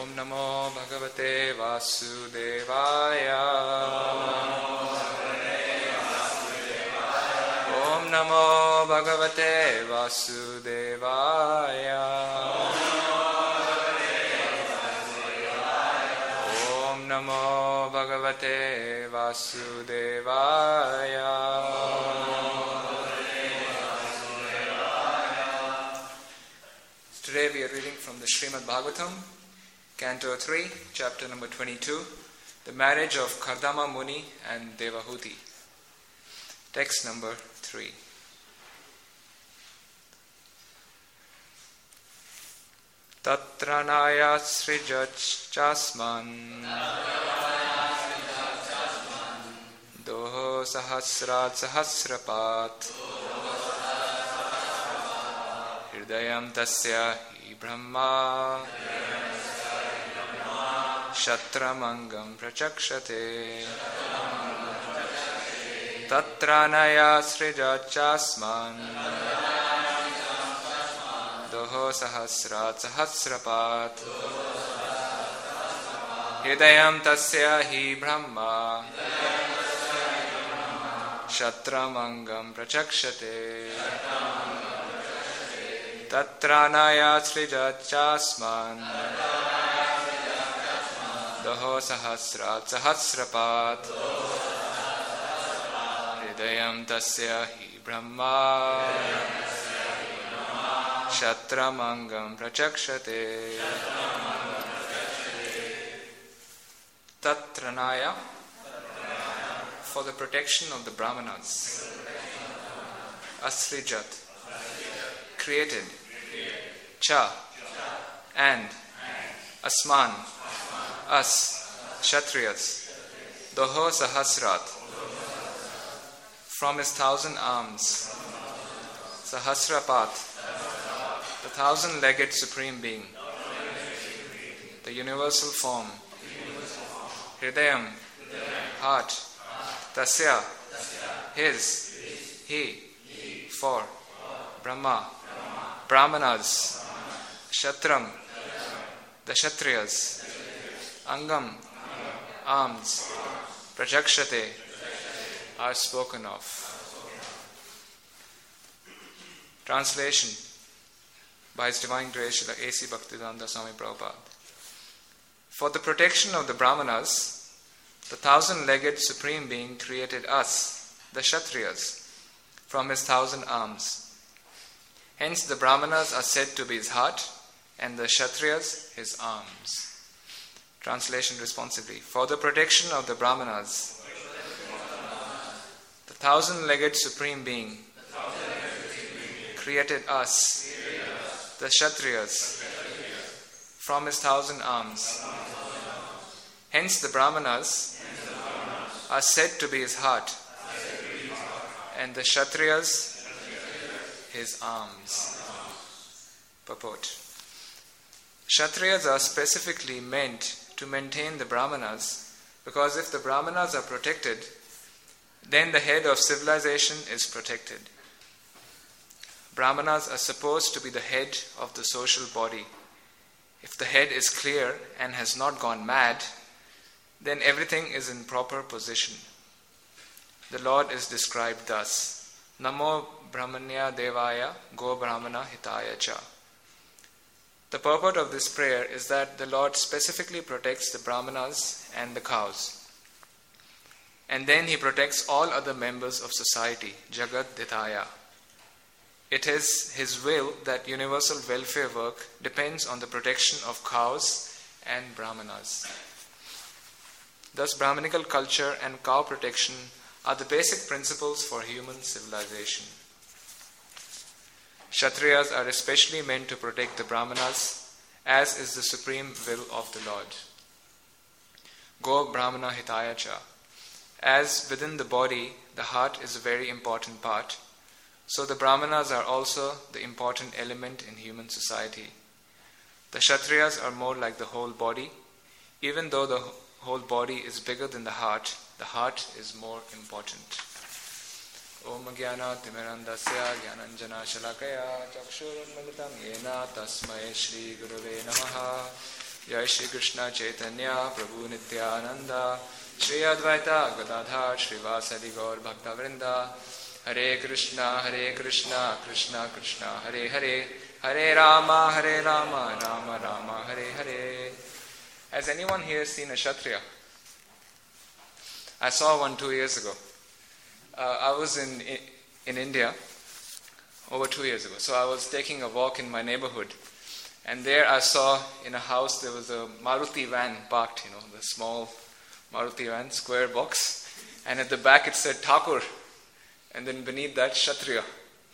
Om Namo Bhagavate Vasudevaya. Om Namo Bhagavate Vasudevaya. Om Namo Bhagavate Vasudevaya. Today we are reading from the Srimad Bhagavatam, Canto 3, Chapter number 22, the marriage of Kardama Muni and Devahuti. Text number 3. Tatra naya srijachasman doho sahasrat sahasrapat Hridayam tasya hi brahma Shatramangam prachakshate Tatra naya srijachasman Doho sahasrat sahasrapat Hridayam tasya hi brahma Shatramangam prachakshate Tatra naya srijachasman Doho sahasrat sahasrapat Hridayam tasya hi brahma Shatramangam prachakshate Tatranaya, for the protection of the Brahmanas. Asrijat, created. Cha, and. Asman, us, Kshatriyas. Doho sahasrat, from his 1,000 arms. Sahasrapat, the 1,000-legged Supreme Being. The universal form. Hridayam, heart. Tasya, his, he, for. Brahma, Brahmanas. Shatram, the Kshatriyas. Angam, arms. Prajakshate, are spoken of. Translation by His Divine Grace Srila A.C. Bhaktivedanta Swami Prabhupada. For the protection of the Brahmanas, the 1,000-legged Supreme Being created us, the Kshatriyas, from his 1,000 arms. Hence the Brahmanas are said to be his heart and the Kshatriyas his arms. Translation responsively. For the protection of the Brahmanas, the 1,000-legged Supreme Being created us, the Kshatriyas, from his 1,000 arms. Hence the Brahmanas are said to be his heart and the Kshatriyas his arms. Purport. Kshatriyas are specifically meant to maintain the Brahmanas because if the Brahmanas are protected, then the head of civilization is protected. Brahmanas are supposed to be the head of the social body. If the head is clear and has not gone mad, then everything is in proper position. The Lord is described thus: Namo Brahmanya Devaya Go Brahmana Hitaya Cha. The purport of this prayer is that the Lord specifically protects the Brahmanas and the cows. And then He protects all other members of society, Jagat Dhitaya. It is His will that universal welfare work depends on the protection of cows and Brahmanas. Thus, Brahmanical culture and cow protection are the basic principles for human civilization. Kshatriyas are especially meant to protect the Brahmanas, as is the supreme will of the Lord. Go Brahmana Hitaya Cha. As within the body, the heart is a very important part, so the Brahmanas are also the important element in human society. The Kshatriyas are more like the whole body. Even though the whole body is bigger than the heart is more important. Om Jnana Timirandasya Jnananjana Shalakaya Chakshurunmilitam Yena Tasmai Shri Gurave Namaha Jai Shri Krishna Chaitanya Prabhu Nityananda Shri Advaita Gadadhar Srivasadi Gaur Bhakta Vrinda Hare Krishna Krishna Krishna Hare Hare Hare Rama Rama Rama Hare Hare. Has anyone here seen a Kshatriya? I saw one 2 years ago. I was in India over 2 years ago. So I was taking a walk in my neighborhood, and there I saw in a house there was a Maruti van parked, the small Maruti van, square box, and at the back it said Thakur, and then beneath that Kshatriya.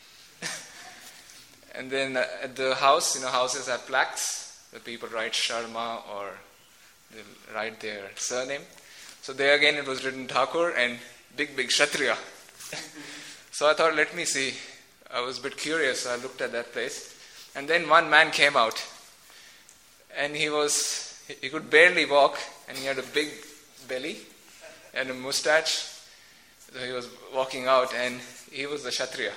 And then at the house, houses have plaques. The people write Sharma or they write their surname. So there again it was written Thakur and big Kshatriya. So I thought, let me see. I was a bit curious, so I looked at that place. And then one man came out. And he could barely walk, and he had a big belly and a mustache. So he was walking out, and he was a Kshatriya.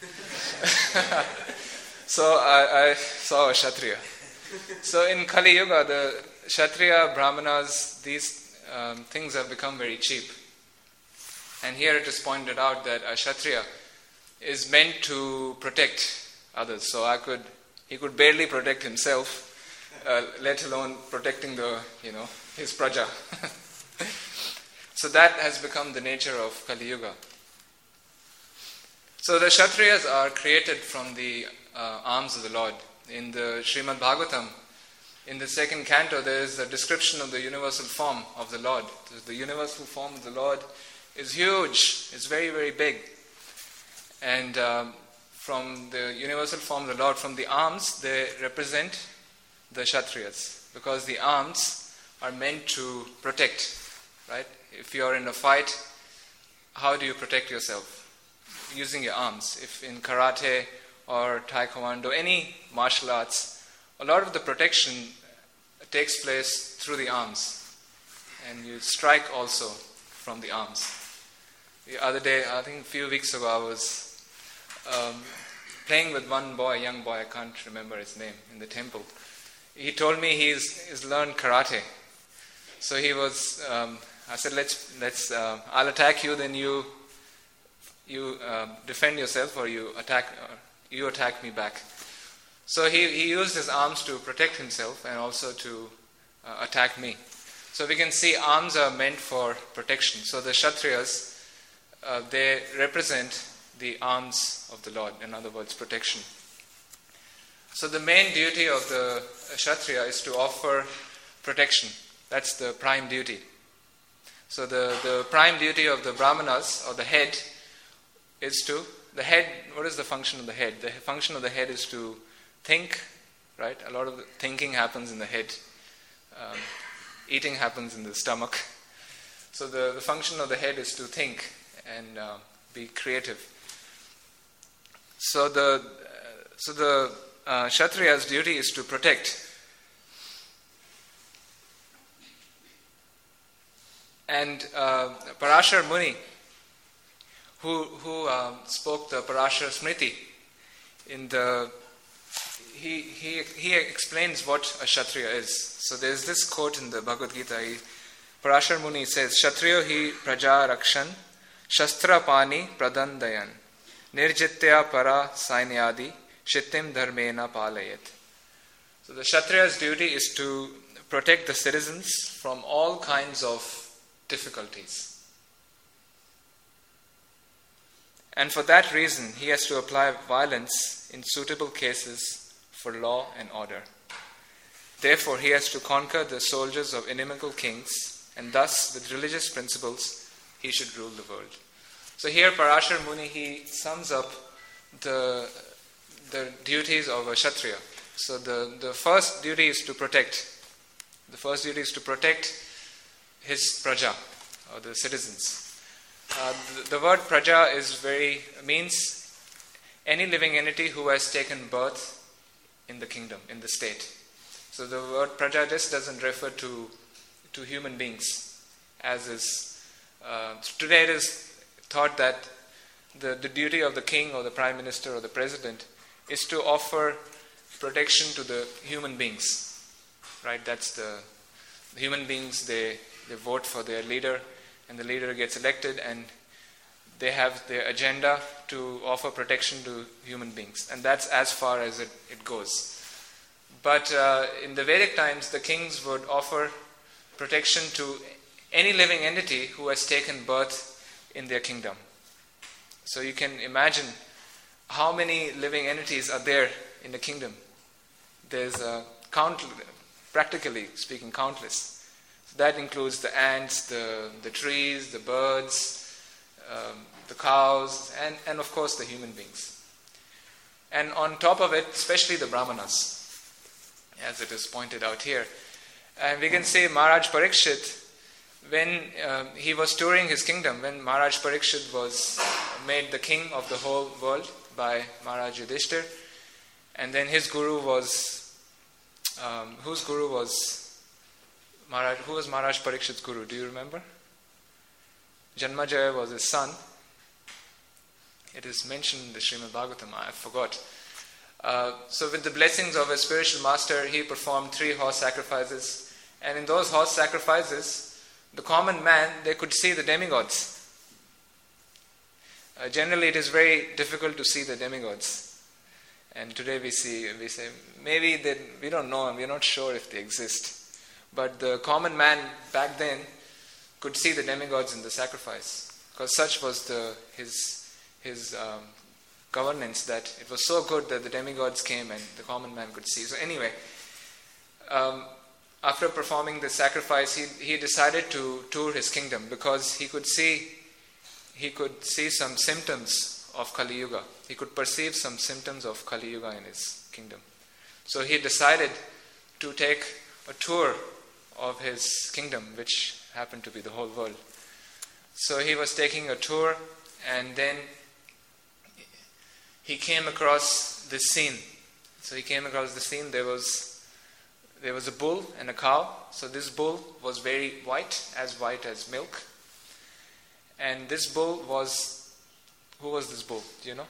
So I saw a Kshatriya. So in Kali Yuga, the Kshatriya, Brahmanas, these things have become very cheap. And here it is pointed out that a Kshatriya is meant to protect others. So he could barely protect himself, let alone protecting his praja. So that has become the nature of Kali Yuga. So the Kshatriyas are created from the arms of the Lord. In the Srimad Bhagavatam, in the second canto, there is a description of the universal form of the Lord. The universal form of the Lord is huge. It's very, very big. And from the universal form of the Lord, from the arms, they represent the Kshatriyas. Because the arms are meant to protect, right? If you are in a fight, how do you protect yourself? Using your arms. If in karate or taekwondo, any martial arts, a lot of the protection takes place through the arms. And you strike also from the arms. The other day, I think a few weeks ago, I was playing with one boy, a young boy, I can't remember his name, in the temple. He told me he's learned karate. So he was, I said, let's I'll attack you, then you defend yourself, or you attack me back. So he used his arms to protect himself and also to attack me. So we can see arms are meant for protection. So the Kshatriyas, they represent the arms of the Lord, in other words, protection. So the main duty of the Kshatriya is to offer protection. That's the prime duty. So the prime duty of the Brahmanas, or the head, what is the function of the head? The function of the head is to think, right? A lot of the thinking happens in the head. Eating happens in the stomach. So the function of the head is to think and be creative. So the Kshatriya's duty is to protect. And Parashar Muni, who spoke the Parashar Smriti, he explains what a Kshatriya is. So there is this quote in the Bhagavad Gita. Parashar Muni says, "Kshatriyo hi praja rakshan, shastra pani pradandayan, nirjitya para sainyadi, shittim dharmena palayat." So the Kshatriya's duty is to protect the citizens from all kinds of difficulties. And for that reason, he has to apply violence in suitable cases for law and order. Therefore, he has to conquer the soldiers of inimical kings, and thus, with religious principles, he should rule the world. So here, Parashar Muni, he sums up the duties of a Kshatriya. So the first duty is to protect. The first duty is to protect his praja, or the citizens. The word praja means any living entity who has taken birth in the kingdom, in the state. So the word praja just doesn't refer to human beings, as is today it is thought that the duty of the king or the prime minister or the president is to offer protection to the human beings. right? That's the human beings, they vote for their leader, and the leader gets elected, and they have their agenda to offer protection to human beings. And that's as far as it goes. But in the Vedic times, the kings would offer protection to any living entity who has taken birth in their kingdom. So you can imagine how many living entities are there in the kingdom. There's practically speaking, countless. So that includes the ants, the trees, the birds, the cows, and of course the human beings. And on top of it, especially the brahmanas, as it is pointed out here. And we can say Maharaj Parikshit, when he was touring his kingdom, when Maharaj Parikshit was made the king of the whole world by Maharaj Yudhishthir, and then his guru was, whose guru was Maharaj? Who was Maharaj Parikshit's guru? Do you remember? Janmajaya was his son. It is mentioned in the Srimad Bhagavatam, I forgot. So with the blessings of his spiritual master, he performed 3 horse sacrifices. And in those horse sacrifices, the common man, they could see the demigods. Generally, it is very difficult to see the demigods. And today we say, maybe we don't know and we're not sure if they exist. But the common man back then could see the demigods in the sacrifice. Because such was his governance, that it was so good that the demigods came and the common man could see. So anyway, after performing the sacrifice, he decided to tour his kingdom because he could see some symptoms of Kali Yuga. He could perceive some symptoms of Kali Yuga in his kingdom. So he decided to take a tour of his kingdom, which happened to be the whole world. So he was taking a tour, and then he came across this scene. So he came across the scene. There was a bull and a cow. So this bull was very white as milk. And this bull was, who was this bull? Do you know?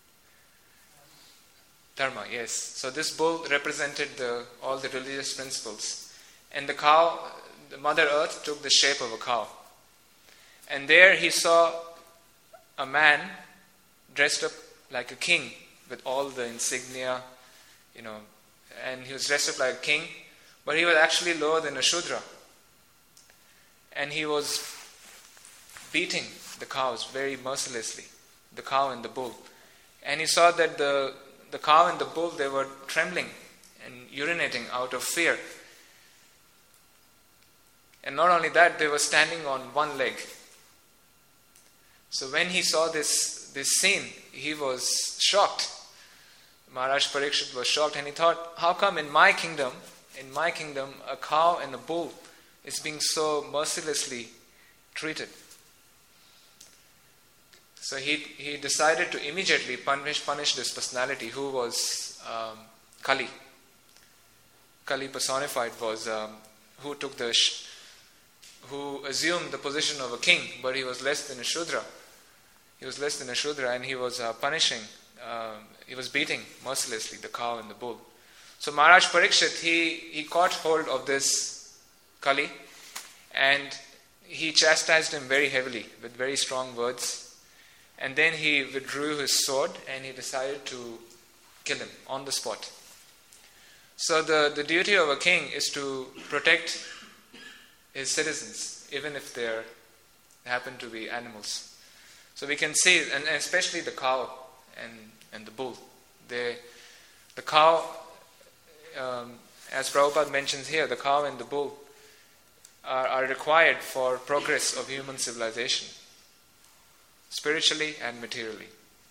Dharma, yes. So this bull represented all the religious principles. And the cow, the Mother Earth, took the shape of a cow. And there he saw a man dressed up like a king with all the insignia, and he was dressed up like a king, but he was actually lower than a Shudra. And he was beating the cows very mercilessly, the cow and the bull. And he saw that the cow and the bull, they were trembling and urinating out of fear. And not only that, they were standing on one leg. So when he saw this scene, he was shocked. Maharaj Parikshit was shocked, and he thought, how come in my kingdom, a cow and a bull is being so mercilessly treated? So he decided to immediately punish this personality who was Kali. Kali personified was who assumed the position of a king, but he was less than a Shudra. He was less than a Shudra, and he was punishing, he was beating mercilessly the cow and the bull. So Maharaj Parikshit, he caught hold of this Kali, and he chastised him very heavily with very strong words. And then he withdrew his sword, and he decided to kill him on the spot. So the duty of a king is to protect his citizens, even if they happen to be animals. So we can see, and especially the cow and the bull. The cow, as Prabhupada mentions here, the cow and the bull are required for progress of human civilization, spiritually and materially.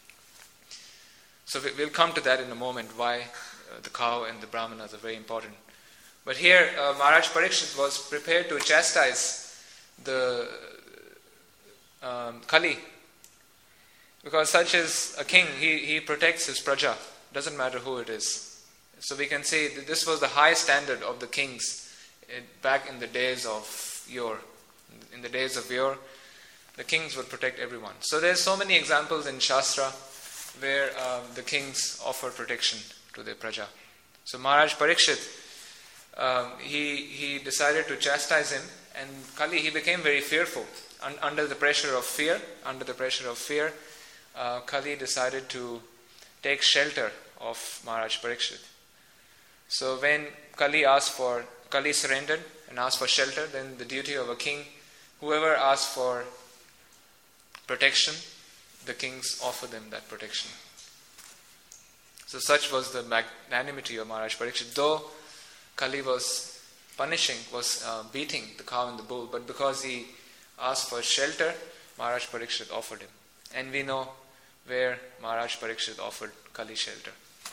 So we'll come to that in a moment, why the cow and the brahmanas are very important. But here, Maharaj Parikshit was prepared to chastise the Kali, because such is a king. He protects his praja, doesn't matter who it is. So we can say that this was the high standard of the kings back in the days of yore. In the days of yore, the kings would protect everyone. So there's so many examples in Shastra where the kings offer protection to their praja. So Maharaj Parikshit, he decided to chastise him, and Kali, he became very fearful. Under the pressure of fear, Kali decided to take shelter of Maharaj Parikshit. So when Kali surrendered and asked for shelter, then the duty of a king, whoever asked for protection, the kings offer them that protection. So such was the magnanimity of Maharaj Parikshit. Though Kali was beating the cow and the bull, but because he asked for shelter, Maharaj Parikshit offered him. And we know where Maharaj Parikshit offered Kali shelter.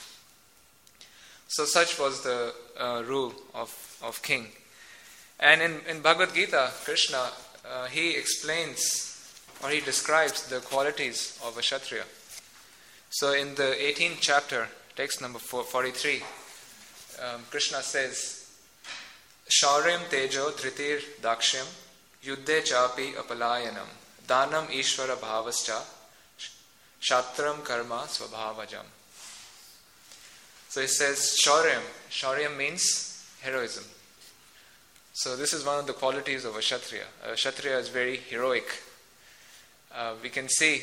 So such was the rule of king. And in Bhagavad Gita, Krishna, he explains or he describes the qualities of a Kshatriya. So in the 18th chapter, text number 43, Krishna says, Shaurem tejo dhritir dakshyam yuddhe chapi apalayanam danam ishvara bhavascha shatram karma svabhavajam. So he says Shaurem. Shaurem means heroism. So this is one of the qualities of a Kshatriya. A Kshatriya is very heroic. We can see,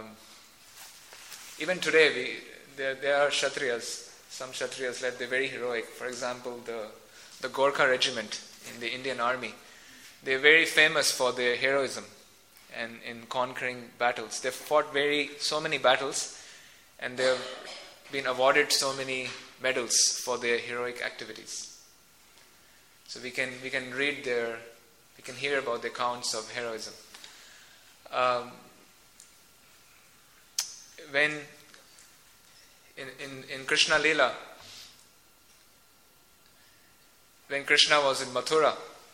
even today, there are Kshatriyas, some Kshatriyas, they're very heroic. For example, the Gorkha regiment in the Indian army, they're very famous for their heroism and in conquering battles. They've fought so many battles, and they've been awarded so many medals for their heroic activities. So we can hear about the accounts of heroism. When in Krishna Leela, when Krishna was in Mathura,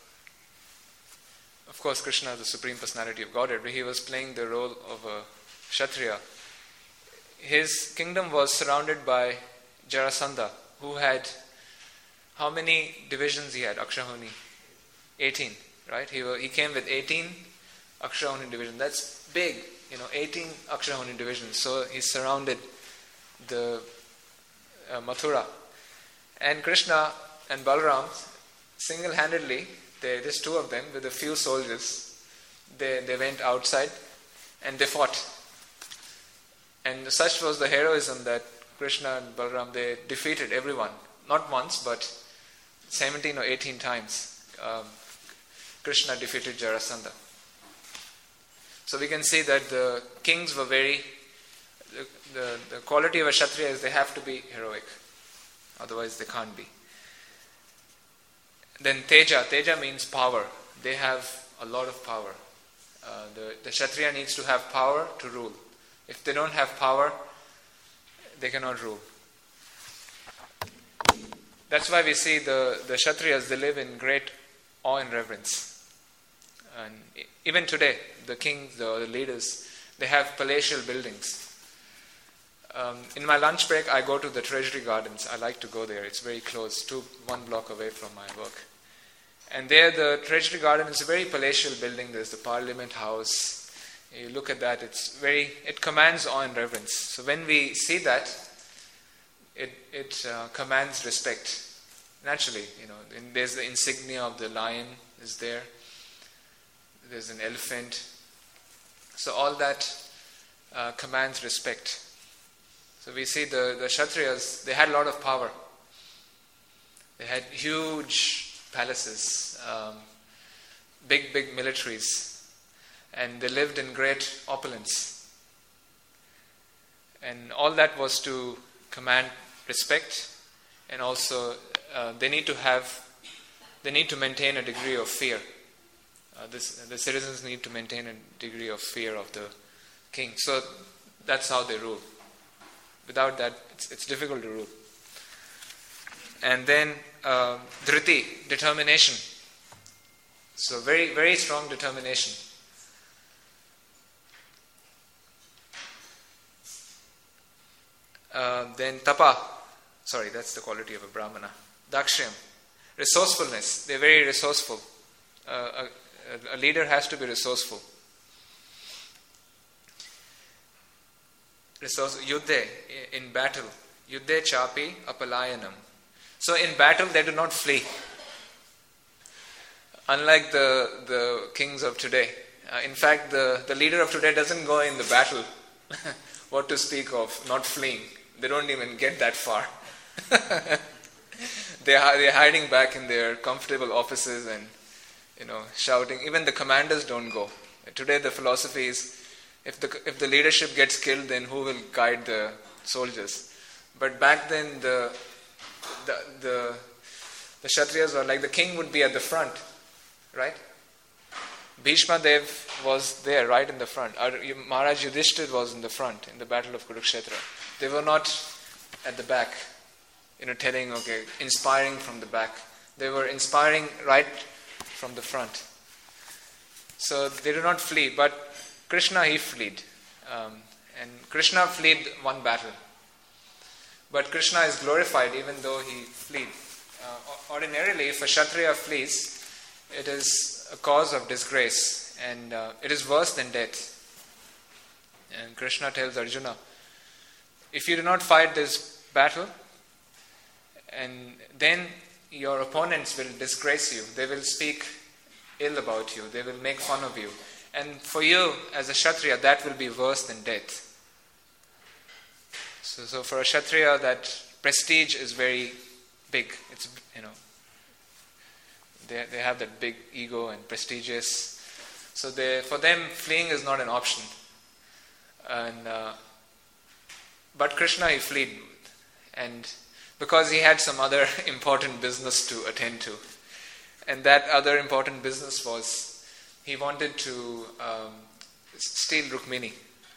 of course Krishna is the Supreme Personality of Godhead, but he was playing the role of a Kshatriya. His kingdom was surrounded by Jarasandha, who had, how many divisions he had? Akshahuni? 18, right? He came with 18 Akshahuni divisions. That's big, 18 Akshahuni divisions. So he surrounded the Mathura. And Krishna and Balaram, single-handedly, just two of them, with a few soldiers, they went outside and they fought. And such was the heroism that Krishna and Balaram, they defeated everyone. Not once, but 17 or 18 times. Krishna defeated Jarasandha. So we can see that the kings were the quality of a Kshatriya is they have to be heroic. Otherwise they can't be. Then Teja means power. They have a lot of power. The Kshatriya needs to have power to rule. If they don't have power, they cannot rule. That's why we see the Kshatriyas, they live in great awe and reverence. And even today, the kings, the leaders, they have palatial buildings. In my lunch break, I go to the Treasury Gardens. I like to go there. It's very close, 1 block away from my work. And there, the Treasury Garden is a very palatial building. There's the Parliament House. You look at that, it commands awe and reverence. So when we see that, it commands respect. Naturally, there's the insignia of the lion is there. There's an elephant. So all that commands respect. So we see the Kshatriyas, they had a lot of power. They had huge palaces, big militaries. And they lived in great opulence. And all that was to command respect, and also they need to maintain a degree of fear. The citizens need to maintain a degree of fear of the king. So that's how they rule. Without that, it's difficult to rule. And then dhriti, determination. So very, very strong determination. Then tapa, that's the quality of a brahmana. Dakshyam, resourcefulness. They're very resourceful. A leader has to be resourceful. Yuddhe, in battle. Yuddhe chapi apalayanam. So in battle they do not flee. Unlike the kings of today. In fact, the leader of today doesn't go in the battle. What to speak of not fleeing. They don't even get that far. They're hiding back in their comfortable offices and shouting. Even the commanders don't go. Today the philosophy is, if the leadership gets killed, then who will guide the soldiers? But back then the Kshatriyas were like, the king would be at the front, right? Bhishma Dev was there, right in the front. Maharaj Yudhishthir was in the front in the battle of Kurukshetra. They were not at the back, telling, inspiring from the back. They were inspiring right from the front. So they did not flee, but Krishna, he fled. And Krishna fled one battle. But Krishna is glorified even though he fled. Ordinarily, if a Kshatriya flees, it is a cause of disgrace, and it is worse than death. And Krishna tells Arjuna, if you do not fight this battle, and then your opponents will disgrace you, they will speak ill about you, they will make fun of you. And for you, as a Kshatriya, that will be worse than death. So for a Kshatriya, that prestige is very big. It's, they have that big ego and prestigious. So for them, fleeing is not an option. And but Krishna, he fled, and because he had some other important business to attend to, and that other important business was he wanted to steal Rukmini.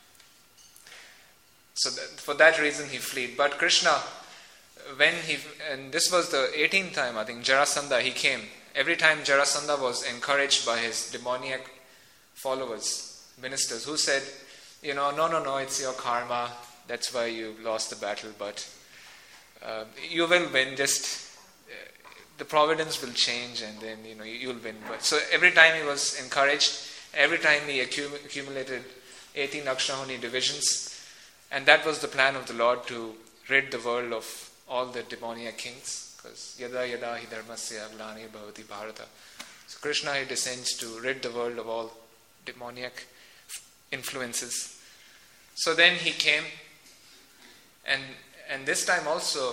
So for that reason he fled. But Krishna, and this was the 18th time, I think, Jarasandha, he came. Every time Jarasandha was encouraged by his demoniac followers, ministers, who said, no, it's your karma, that's why you lost the battle, but you will win, just the providence will change and then, you'll win. But so every time he was encouraged, every time he accumulated 18 Akshahuni divisions, and that was the plan of the Lord, to rid the world of all the demoniac kings. Because yada yada hi dharmasya glani bhavati bharata. So Krishna, he descends to rid the world of all demoniac influences. So then he came, and this time also,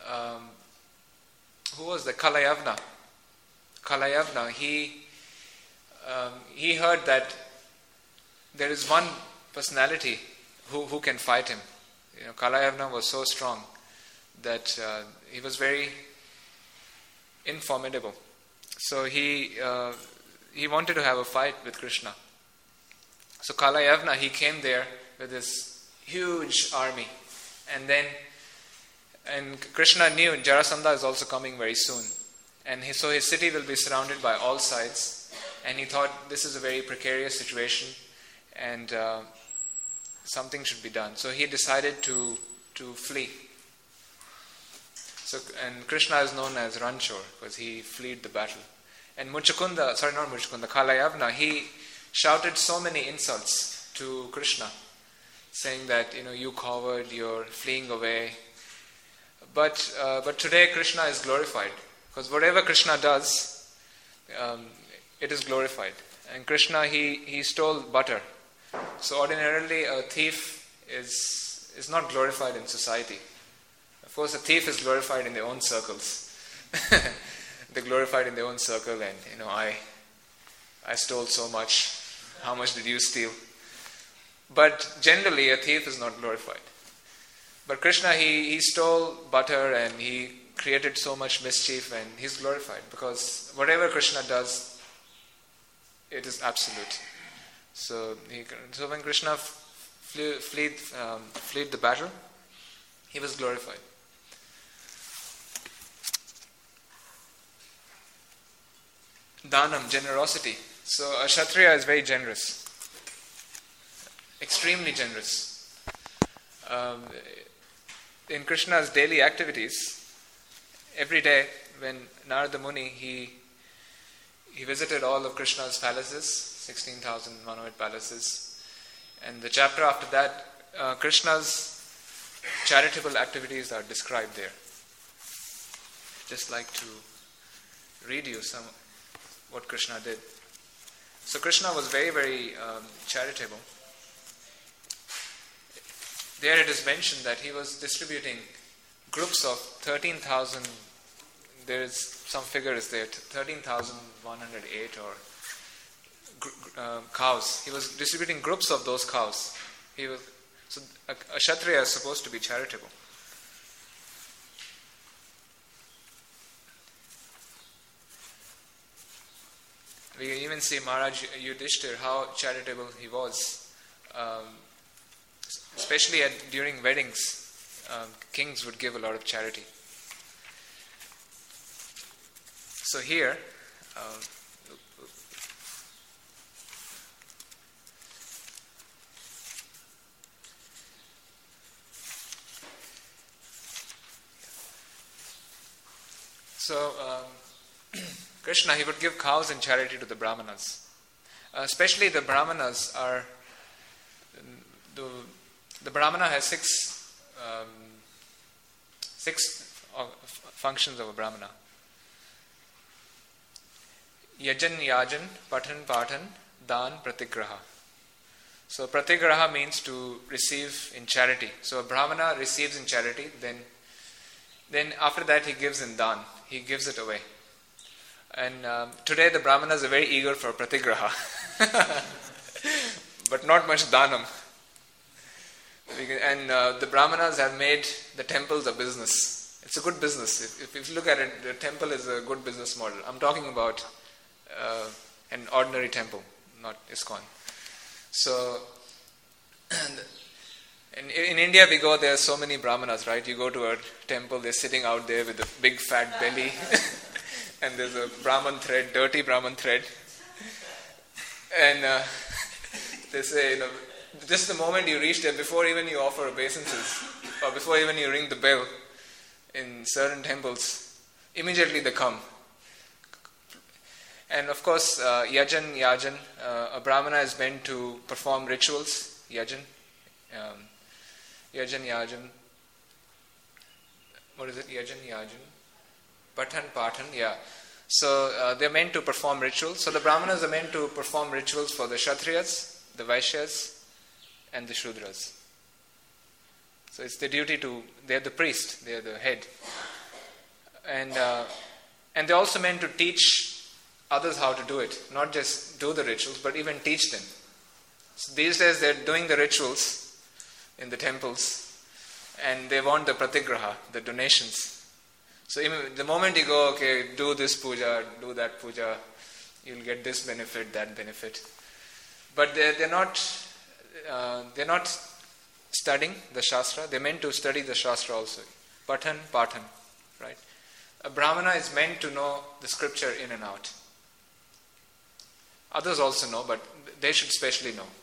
who was the Kalayavana? Kalayavana, he heard that there is one personality who can fight him. Kalayavana was so strong that he was very formidable. So he wanted to have a fight with Krishna. So Kalayavana, he came there with this huge army, and Krishna knew Jarasandha is also coming very soon, and so his city will be surrounded by all sides, and he thought this is a very precarious situation, and something should be done. So he decided to flee. So, and Krishna is known as Ranchor because he fled the battle. And Kalayavana, he shouted so many insults to Krishna, saying that, you coward, you're fleeing away. But today Krishna is glorified, because whatever Krishna does, it is glorified. And Krishna, he stole butter. So ordinarily a thief is not glorified in society. Of course, a thief is glorified in their own circles. They're glorified in their own circle, and I stole so much. How much did you steal? But generally, a thief is not glorified. But Krishna, he stole butter and he created so much mischief, and he's glorified because whatever Krishna does, it is absolute. So when Krishna fled the battle, he was glorified. Dhanam, generosity. So a Kshatriya is very generous. Extremely generous. In Krishna's daily activities, every day when Narada Muni, he visited all of Krishna's palaces, 16,100 palaces. And the chapter after that, Krishna's charitable activities are described there. Just like to read you some. what Krishna did. So Krishna was very, very charitable. There it is mentioned that he was distributing groups of 13,000, there is some figure is there, 13,108 or cows. He was distributing groups of those cows. So a Kshatriya is supposed to be charitable. We can even see Maharaj Yudhishthir, how charitable he was. Especially during weddings, kings would give a lot of charity. So here, Krishna, he would give cows in charity to the Brahmanas. Especially the Brahmanas are, the Brahmana has six functions of a Brahmana. Yajan, Yajan, Patan, Patan, Dan, Pratigraha. So Pratigraha means to receive in charity. So a Brahmana receives in charity, then after that he gives in Dan. He gives it away. And today the Brahmanas are very eager for Pratigraha. But not much Dhanam. And the Brahmanas have made the temples a business. It's a good business. If you look at it, the temple is a good business model. I'm talking about an ordinary temple, not ISKCON. So, in India we go, there are so many Brahmanas, right? You go to a temple, they're sitting out there with a big fat belly. And there's a Brahman thread, dirty Brahman thread. And they say, just the moment you reach there, before even you offer obeisances, or before even you ring the bell, in certain temples, immediately they come. And of course, Yajan, a Brahmana is meant to perform rituals, Yajan. Yajan. What is it? Yajan. Patan, yeah. So they're meant to perform rituals. So the Brahmanas are meant to perform rituals for the Kshatriyas, the Vaishyas, and the Shudras. So it's their duty they're the priest, they're the head. And they're also meant to teach others how to do it. Not just do the rituals, but even teach them. So these days they're doing the rituals in the temples, and they want the pratigraha, the donations. So even the moment you go, okay, do this puja, do that puja, you'll get this benefit, that benefit. But they're not studying the Shastra. They're meant to study the Shastra also. Patan, right? A Brahmana is meant to know the scripture in and out. Others also know, but they should specially know.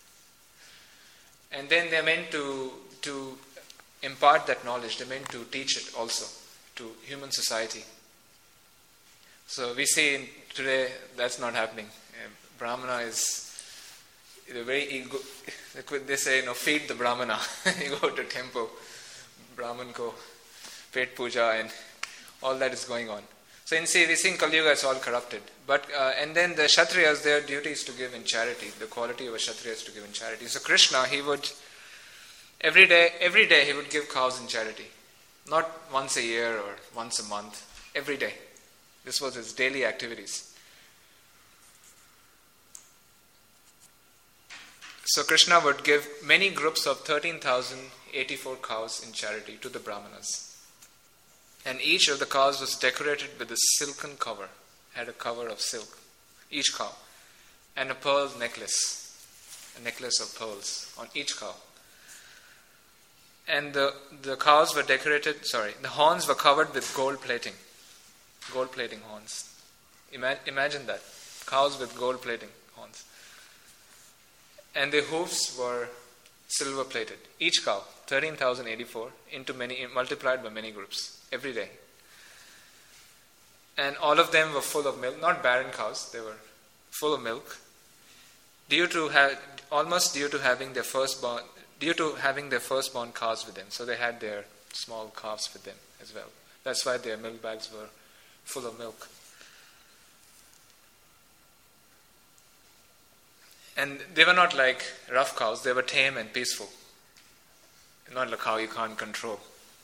And then they're meant to impart that knowledge. They're meant to teach it also to human society. So we see today that's not happening. Brahmana is very ego. They say, feed the Brahmana. You go to temple, Brahman ko, pet puja, and all that is going on. So we see in Kali Yuga it's all corrupted. But and then the Kshatriyas, their duty is to give in charity. The quality of a Kshatriya is to give in charity. So Krishna, he would every day he would give cows in charity. Not once a year or once a month. Every day. This was his daily activities. So Krishna would give many groups of 13,084 cows in charity to the Brahmanas. And each of the cows was decorated with a silken cover. Had a cover of silk. Each cow. And a pearl necklace. A necklace of pearls on each cow. And the cows were the horns were covered with gold plating. Gold plating horns. Imagine that. Cows with gold plating horns. And the hoofs were silver plated. Each cow, 13,084, multiplied by many groups, every day. And all of them were full of milk, not barren cows, they were full of milk. Due to having their firstborn calves with them. So they had their small calves with them as well. That's why their milk bags were full of milk. And they were not like rough cows, they were tame and peaceful. Not like cow you can't control.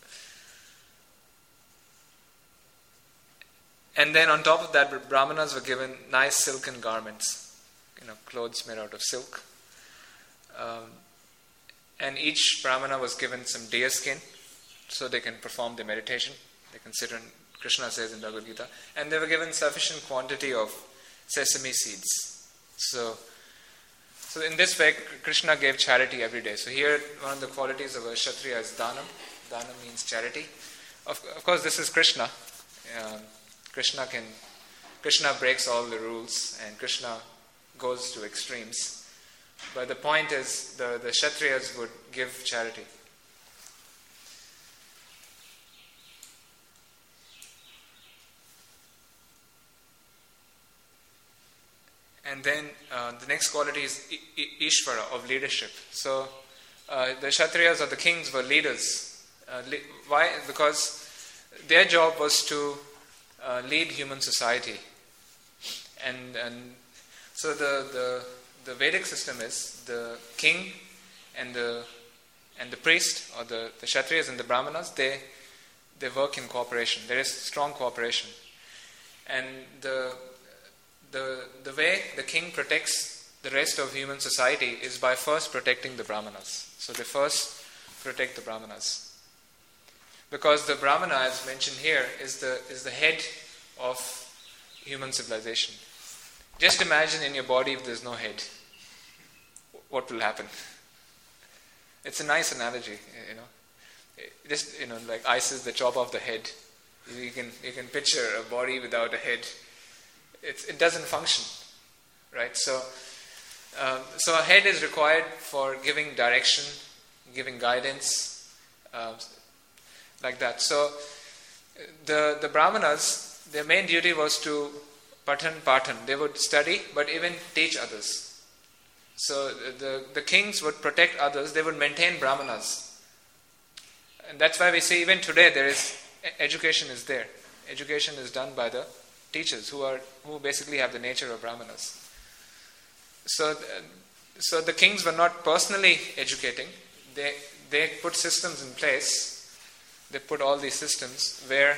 And then on top of that, Brahmanas were given nice silken garments, clothes made out of silk. And each Brahmana was given some deer skin so they can perform their meditation. They can sit, and Krishna says in Bhagavad Gita. And they were given sufficient quantity of sesame seeds. So in this way, Krishna gave charity every day. So here, one of the qualities of a Kshatriya is Dhanam. Dhanam means charity. Of course, this is Krishna. Krishna breaks all the rules, and Krishna goes to extremes. But the point is, the Kshatriyas would give charity. And then the next quality is Ishvara, of leadership. So the Kshatriyas or the kings were leaders. Why? Because their job was to lead human society. And so the Vedic system is the king and the priest, or the Kshatriyas and the Brahmanas, they work in cooperation. There is strong cooperation. And the way the king protects the rest of human society is by first protecting the Brahmanas. So they first protect the Brahmanas. Because the Brahmana, as mentioned here, is the head of human civilization. Just imagine in your body if there's no head. What will happen? It's a nice analogy, Just, like ice is the chop off the head. You can picture a body without a head. It doesn't function, right? So a head is required for giving direction, giving guidance, like that. So the Brahmanas, their main duty was to patan. They would study, but even teach others. So the kings would protect others. They would maintain Brahmanas, and that's why we see even today education is there. Education is done by the teachers who basically have the nature of Brahmanas. So the kings were not personally educating. They put systems in place. They put all these systems where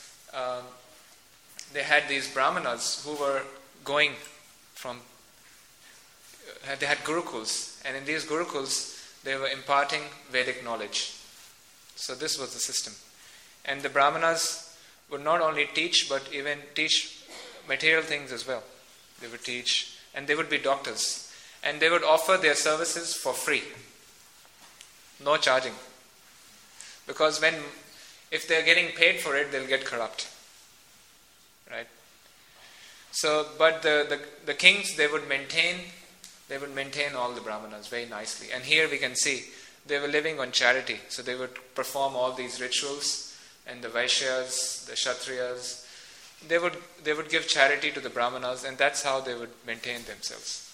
they had these Brahmanas who were going from. They had gurukuls, and in these gurukuls they were imparting Vedic knowledge. So this was the system, and the Brahmanas would not only teach, but even teach material things as well. They would teach, and they would be doctors. And they would offer their services for free. No charging. Because if they're getting paid for it, they'll get corrupt. Right? So, but the kings, they would maintain all the Brahmanas very nicely. And here we can see, they were living on charity. So they would perform all these rituals. And the Vaishyas, the Kshatriyas, they would give charity to the Brahmanas, and that's how they would maintain themselves.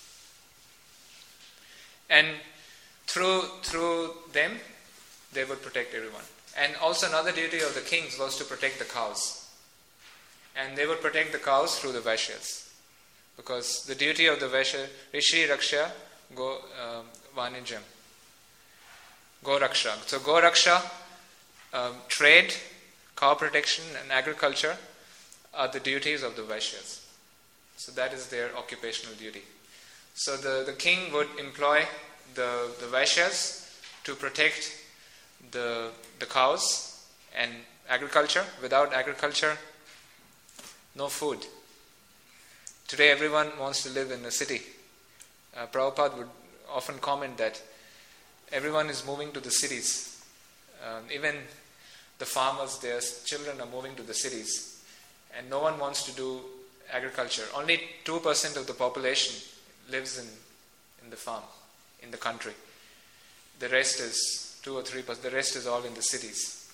And through them, they would protect everyone. And also another duty of the kings was to protect the cows. And they would protect the cows through the Vaishyas. Because the duty of the Vaishya, Rishi Raksha, Vanijam. Go Raksha. So Go Raksha, trade, cow protection and agriculture are the duties of the Vaishyas. So that is their occupational duty. So the king would employ the Vaishyas to protect the cows and agriculture. Without agriculture, no food. Today everyone wants to live in a city. Prabhupada would often comment that everyone is moving to the cities. Even the farmers, their children are moving to the cities, and no one wants to do agriculture. Only 2% of the population lives in the farm, in the country. The rest is 2 or 3%. The rest is all in the cities.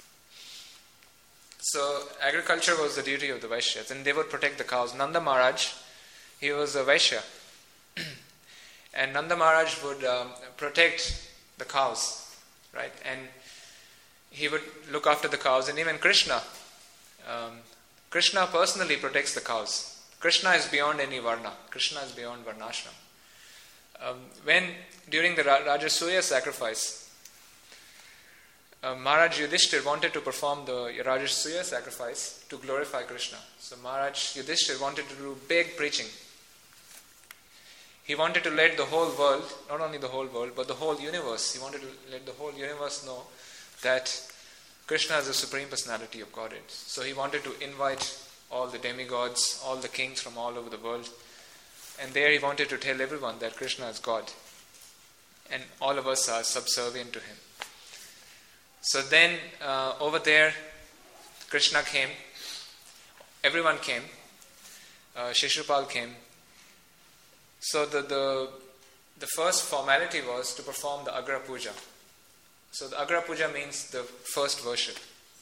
So agriculture was the duty of the Vaishyas, and they would protect the cows. Nanda Maharaj, he was a Vaishya, and Nanda Maharaj would protect the cows, right? And he would look after the cows, and even Krishna personally protects the cows. Krishna is beyond any varna. Krishna is beyond varnashram. When during the Rajasuya sacrifice, Maharaj Yudhishthir wanted to perform the Rajasuya sacrifice to glorify Krishna. So Maharaj Yudhishthir wanted to do big preaching. He wanted to let the whole world, not only the whole world, but the whole universe, he wanted to let the whole universe know that Krishna is the Supreme Personality of Godhead. So he wanted to invite all the demigods, all the kings from all over the world. And there he wanted to tell everyone that Krishna is God. And all of us are subservient to him. So then over there, Krishna came. Everyone came. Shishupal came. So the first formality was to perform the Agra Puja. So the Agra Puja means the first worship.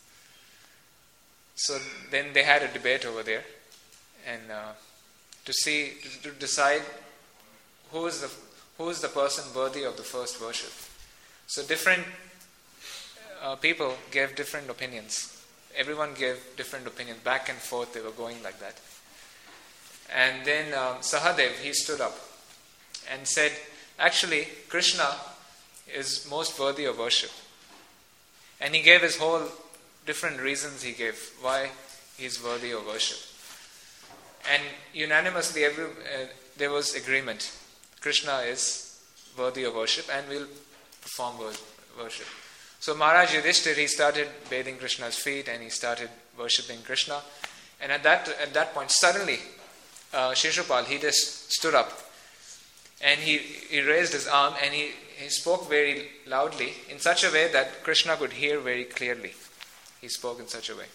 So then they had a debate over there, and to decide who is the person worthy of the first worship. So different people gave different opinions. Everyone gave different opinions. Back and forth they were going like that. And then Sahadev, he stood up and said, actually, Krishna is most worthy of worship. And he gave his whole different reasons he gave why he is worthy of worship. And unanimously there was agreement. Krishna is worthy of worship and will perform worship. So Maharaj Yudhishthir, he started bathing Krishna's feet and he started worshipping Krishna. And at that point, suddenly, Shishupal, he just stood up and he raised his arm and he spoke very loudly in such a way that Krishna could hear very clearly. He spoke in such a way.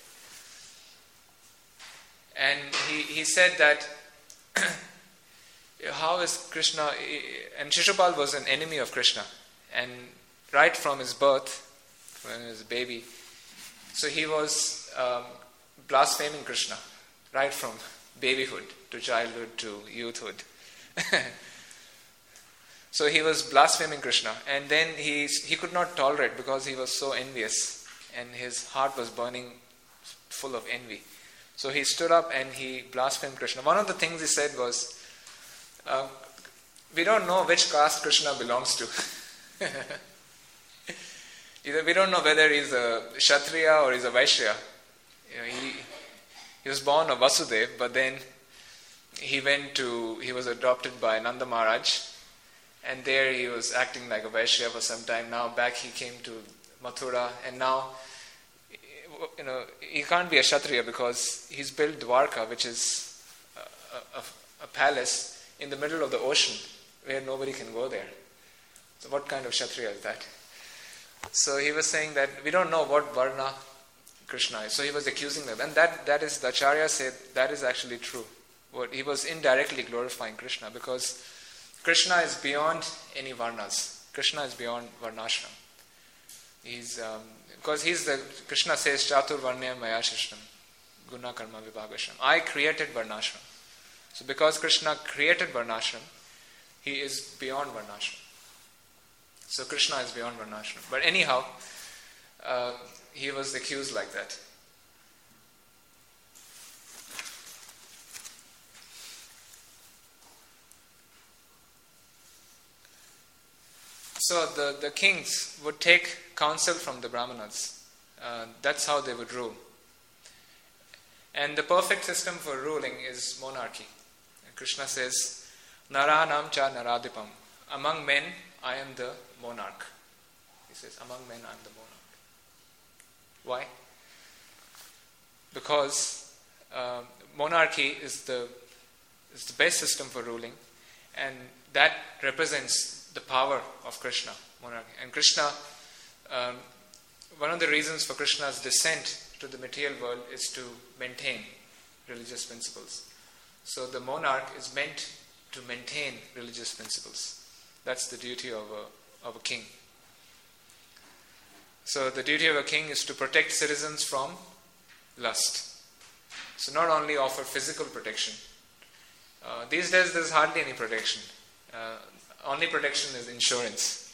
And he said that, how is Krishna, and Shishupal was an enemy of Krishna. And right from his birth, when he was a baby, so he was blaspheming Krishna, right from babyhood to childhood to youthhood. So he was blaspheming Krishna, and then he could not tolerate because he was so envious and his heart was burning full of envy. So he stood up and he blasphemed Krishna. One of the things he said was, we don't know which caste Krishna belongs to. We don't know whether he's a Kshatriya or he's a Vaishya. He was born of Vasudev, but then he was adopted by Nanda Maharaj, and there he was acting like a Vaishya for some time. Now back he came to Mathura, and now he can't be a Kshatriya because he's built Dwarka, which is a palace in the middle of the ocean where nobody can go there. So what kind of Kshatriya is that? So he was saying that we don't know what Varna Krishna is. So he was accusing them. And that is, the Acharya said, that is actually true. He was indirectly glorifying Krishna because Krishna is beyond any Varnas. Krishna is beyond Varnashram. Because Krishna says, Chatur Varnayam Maya Shishtam, Guna Karma Vibhagashram. I created Varnashram. So because Krishna created Varnashram, he is beyond Varnashram. So Krishna is beyond Varnashram. But anyhow, he was accused like that. So the kings would take counsel from the Brahmanas. That's how they would rule. And the perfect system for ruling is monarchy. And Krishna says, Naranam cha naradipam. Among men, I am the monarch. He says, among men, I am the monarch. Why? Because monarchy is the best system for ruling, and that represents the power of Krishna, monarchy. And Krishna, one of the reasons for Krishna's descent to the material world is to maintain religious principles. So the monarch is meant to maintain religious principles. That's the duty of a king. So the duty of a king is to protect citizens from lust. So not only offer physical protection. These days there's hardly any protection. Only protection is insurance.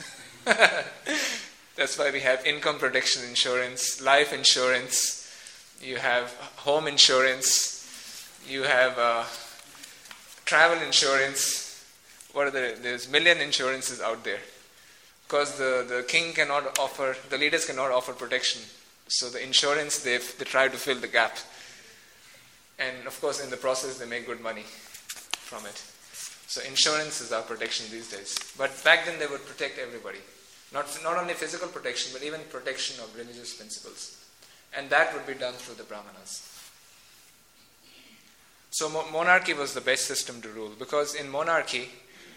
That's why we have income protection insurance, life insurance, you have home insurance, you have travel insurance. there's million insurances out there. Because the king cannot offer, the leaders cannot offer protection. So the insurance, they try to fill the gap. And of course, in the process, they make good money from it. So insurance is our protection these days. But back then, they would protect everybody. Not only physical protection, but even protection of religious principles. And that would be done through the Brahmanas. So monarchy was the best system to rule. Because in monarchy,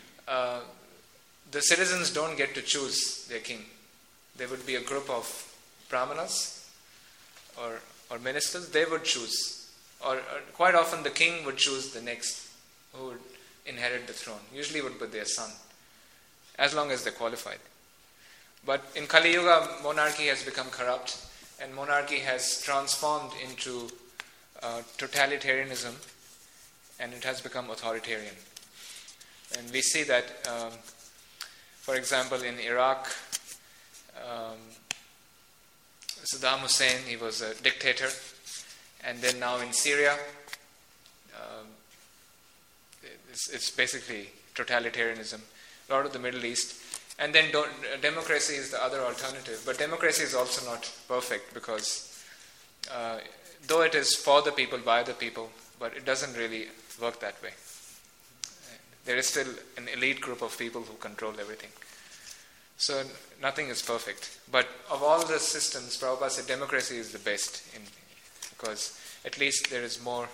the citizens don't get to choose their king. There would be a group of Brahmanas or ministers. They would choose. Or quite often the king would choose the next who would inherit the throne. Usually would be their son, as long as they're qualified. But in Kali Yuga, monarchy has become corrupt, and monarchy has transformed into totalitarianism, and it has become authoritarian. And we see that, for example, in Iraq, Saddam Hussein, he was a dictator. And then now in Syria, it's basically totalitarianism. A lot of the Middle East. And then democracy is the other alternative. But democracy is also not perfect because though it is for the people, by the people, but it doesn't really work that way. There is still an elite group of people who control everything. So nothing is perfect. But of all the systems, Prabhupada said democracy is the best because at least there is more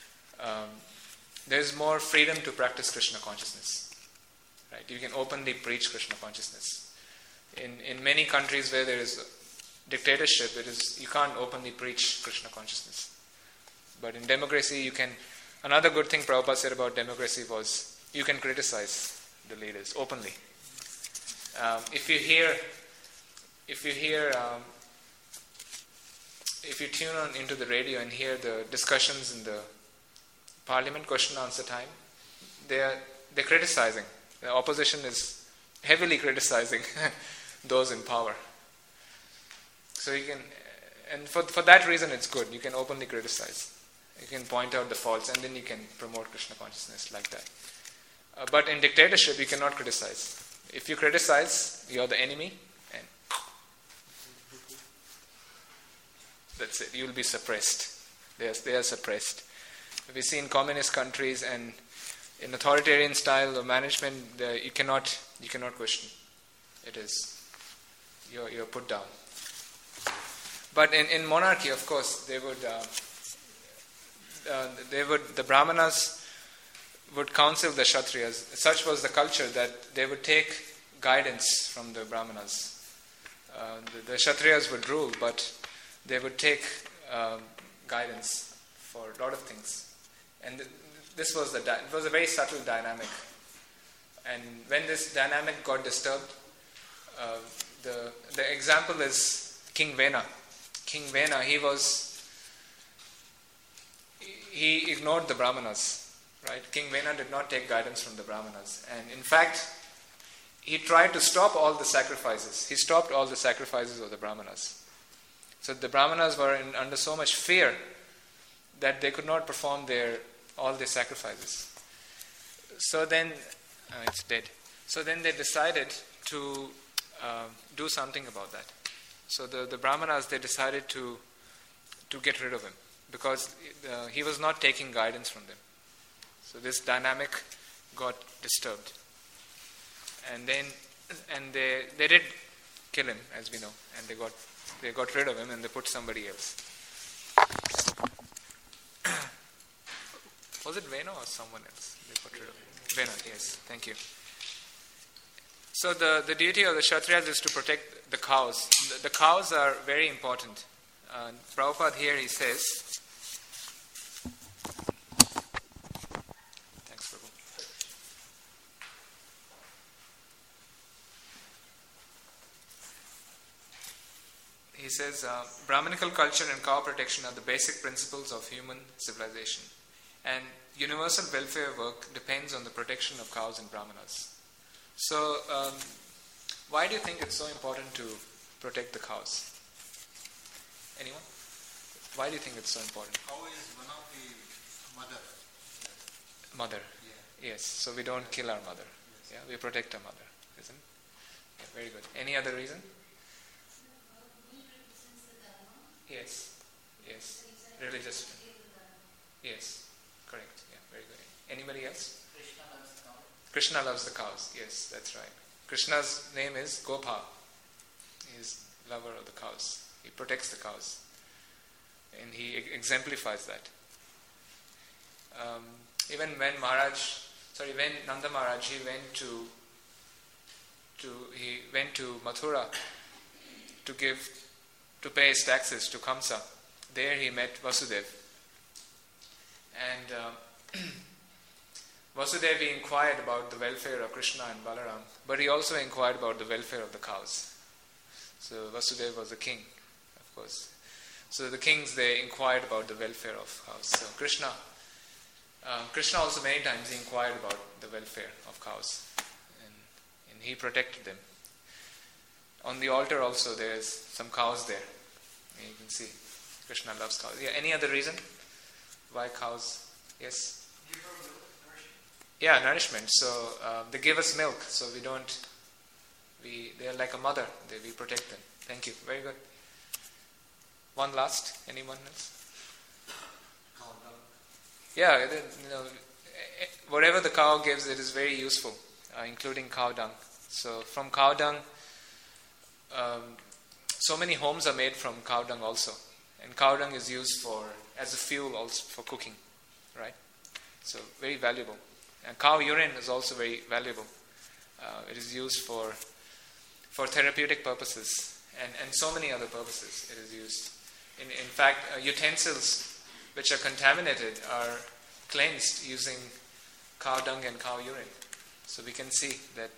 freedom to practice Krishna consciousness. Right? You can openly preach Krishna consciousness. In many countries where there is dictatorship, you can't openly preach Krishna consciousness. But in democracy, you can. Another good thing Prabhupada said about democracy was you can criticize the leaders openly. If you tune on into the radio and hear the discussions in the parliament, question answer time, they're criticizing. The opposition is heavily criticizing those in power. So you can, and for that reason it's good. You can openly criticize. You can point out the faults, and then you can promote Krishna consciousness like that. But in dictatorship, you cannot criticize. If you criticize, you're the enemy, and that's it. You'll be suppressed. They are suppressed. We see in communist countries and in authoritarian style of management, you cannot question. It is you're put down. But in monarchy, of course, the Brahmanas would counsel the Kshatriyas. Such was the culture that they would take guidance from the Brahmanas. The Kshatriyas would rule, but they would take guidance for a lot of things. And this was it was a very subtle dynamic. And when this dynamic got disturbed, the example is King Vena. King Vena, he ignored the Brahmanas. Right? King Vena did not take guidance from the Brahmanas. And in fact, he tried to stop all the sacrifices. He stopped all the sacrifices of the Brahmanas. So the Brahmanas were under so much fear that they could not perform all their sacrifices. So then, it's dead. So then they decided to do something about that. So the Brahmanas, they decided to get rid of him because he was not taking guidance from them. So this dynamic got disturbed. And they did kill him, as we know, and they got rid of him and they put somebody else. Was it Vena or someone else? They got rid of him. Vena, yes, thank you. So the duty of the Kshatriyas is to protect the cows. The cows are very important. Prabhupada here, he says, thanks Prabhu. He says, Brahminical culture and cow protection are the basic principles of human civilization. And universal welfare work depends on the protection of cows and Brahmanas. So, why do you think it's so important to protect the cows? Anyone? Why do you think it's so important? Cow is one of the mother. Mother. Yeah. Yes. So we don't kill our mother. Yeah. Yeah, we protect our mother, isn't it? Yeah, very good. Any other reason? Yes. Yes. Religious. Yes. Correct. Yeah, very good. Anybody else? Krishna loves the cows. Yes, that's right. Krishna's name is Gopal. He is lover of the cows. He protects the cows. And he exemplifies that. Even when Nanda Maharaj, he went to Mathura to pay his taxes to Kamsa. There he met Vasudeva. And Vasudeva, he inquired about the welfare of Krishna and Balaram, but he also inquired about the welfare of the cows. So Vasudeva was the king, of course. So the kings, they inquired about the welfare of cows. So Krishna also many times he inquired about the welfare of cows, and he protected them. On the altar also there is some cows there. You can see Krishna loves cows. Yeah. Any other reason why cows? Yes. Yeah, nourishment. So they give us milk. So they are like a mother. We protect them. Thank you. Very good. One last. Anyone else? Yeah, whatever the cow gives, it is very useful, including cow dung. So from cow dung, so many homes are made from cow dung also. And cow dung is used as a fuel also for cooking, right? So very valuable. And cow urine is also very valuable. It is used for therapeutic purposes and so many other purposes it is used. In fact, utensils which are contaminated are cleansed using cow dung and cow urine. So we can see that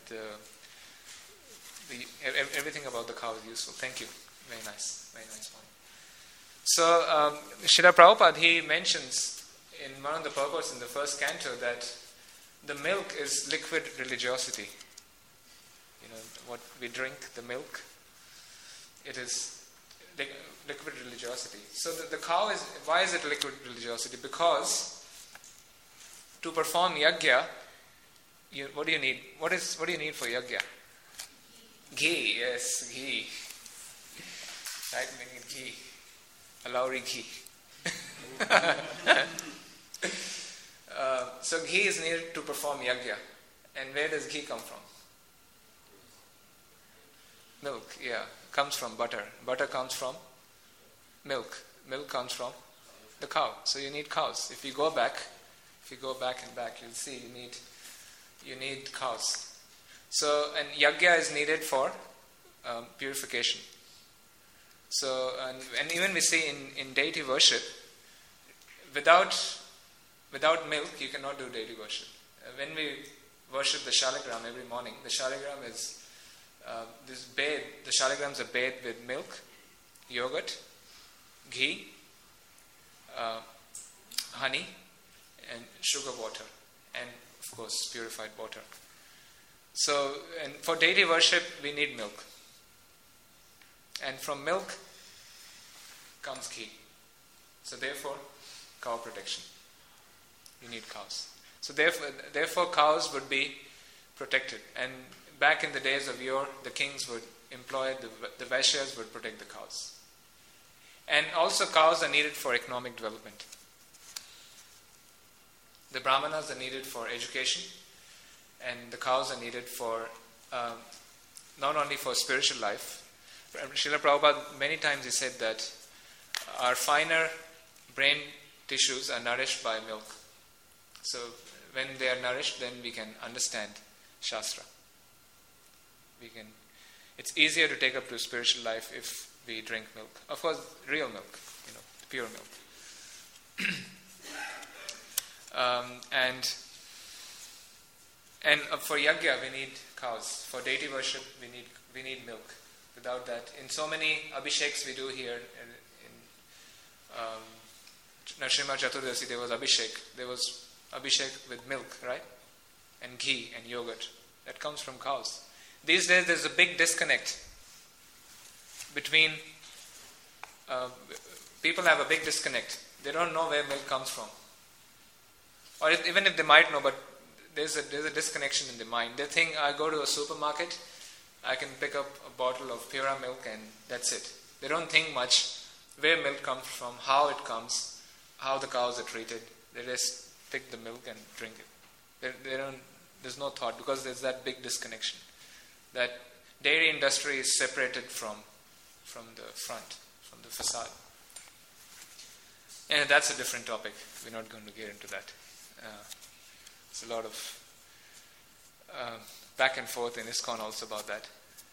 everything about the cow is useful. Thank you. Very nice. Very nice point. So Srila Prabhupada, he mentions in one of the purports in the first canto that the milk is liquid religiosity. What we drink, the milk, it is liquid religiosity. So the cow is, why is it liquid religiosity? Because to perform yajna, what do you need? What do you need for yajna? Ghee, yes, ghee. Right, we need ghee. A Lowry ghee. So ghee is needed to perform yajna. And where does ghee come from? Milk, yeah. Comes from butter. Butter comes from milk. Milk comes from the cow. So you need cows. If you go back and back, you'll see you need cows. So, and yajna is needed for purification. So, and even we see in deity worship, without milk, you cannot do deity worship. When we worship the shaligram every morning, the shaligram is the shaligrams are bathed with milk, yogurt, ghee, honey, and sugar water, and of course purified water. So, and for deity worship, we need milk. And from milk comes ghee. So therefore, cow protection. You need cows. So therefore cows would be protected. And back in the days of yore, the kings would employ, the Vaishyas would protect the cows. And also cows are needed for economic development. The Brahmanas are needed for education, and the cows are needed for not only for spiritual life. Srila Prabhupada, many times he said that our finer brain tissues are nourished by milk. So when they are nourished, then we can understand Shastra. It's easier to take up to spiritual life if we drink milk. Of course, real milk, pure milk. And for yajna we need cows. For deity worship we need milk. Without that, in so many abhisheks we do here in Nrsimha Chaturdasi, there was abhishek. There was abhishek with milk, right? And ghee and yogurt. That comes from cows. These days there's a big disconnect between people have a big disconnect. They don't know where milk comes from. Or even if they might know, but there's a disconnection in the mind. They think I go to a supermarket, I can pick up a bottle of Pura milk and that's it. They don't think much where milk comes from, how it comes, how the cows are treated. They just pick the milk and drink it. They don't. There's no thought because there's that big disconnection. That dairy industry is separated from the front, from the facade. And that's a different topic. We're not going to get into that. It's a lot of back and forth in ISKCON also about that.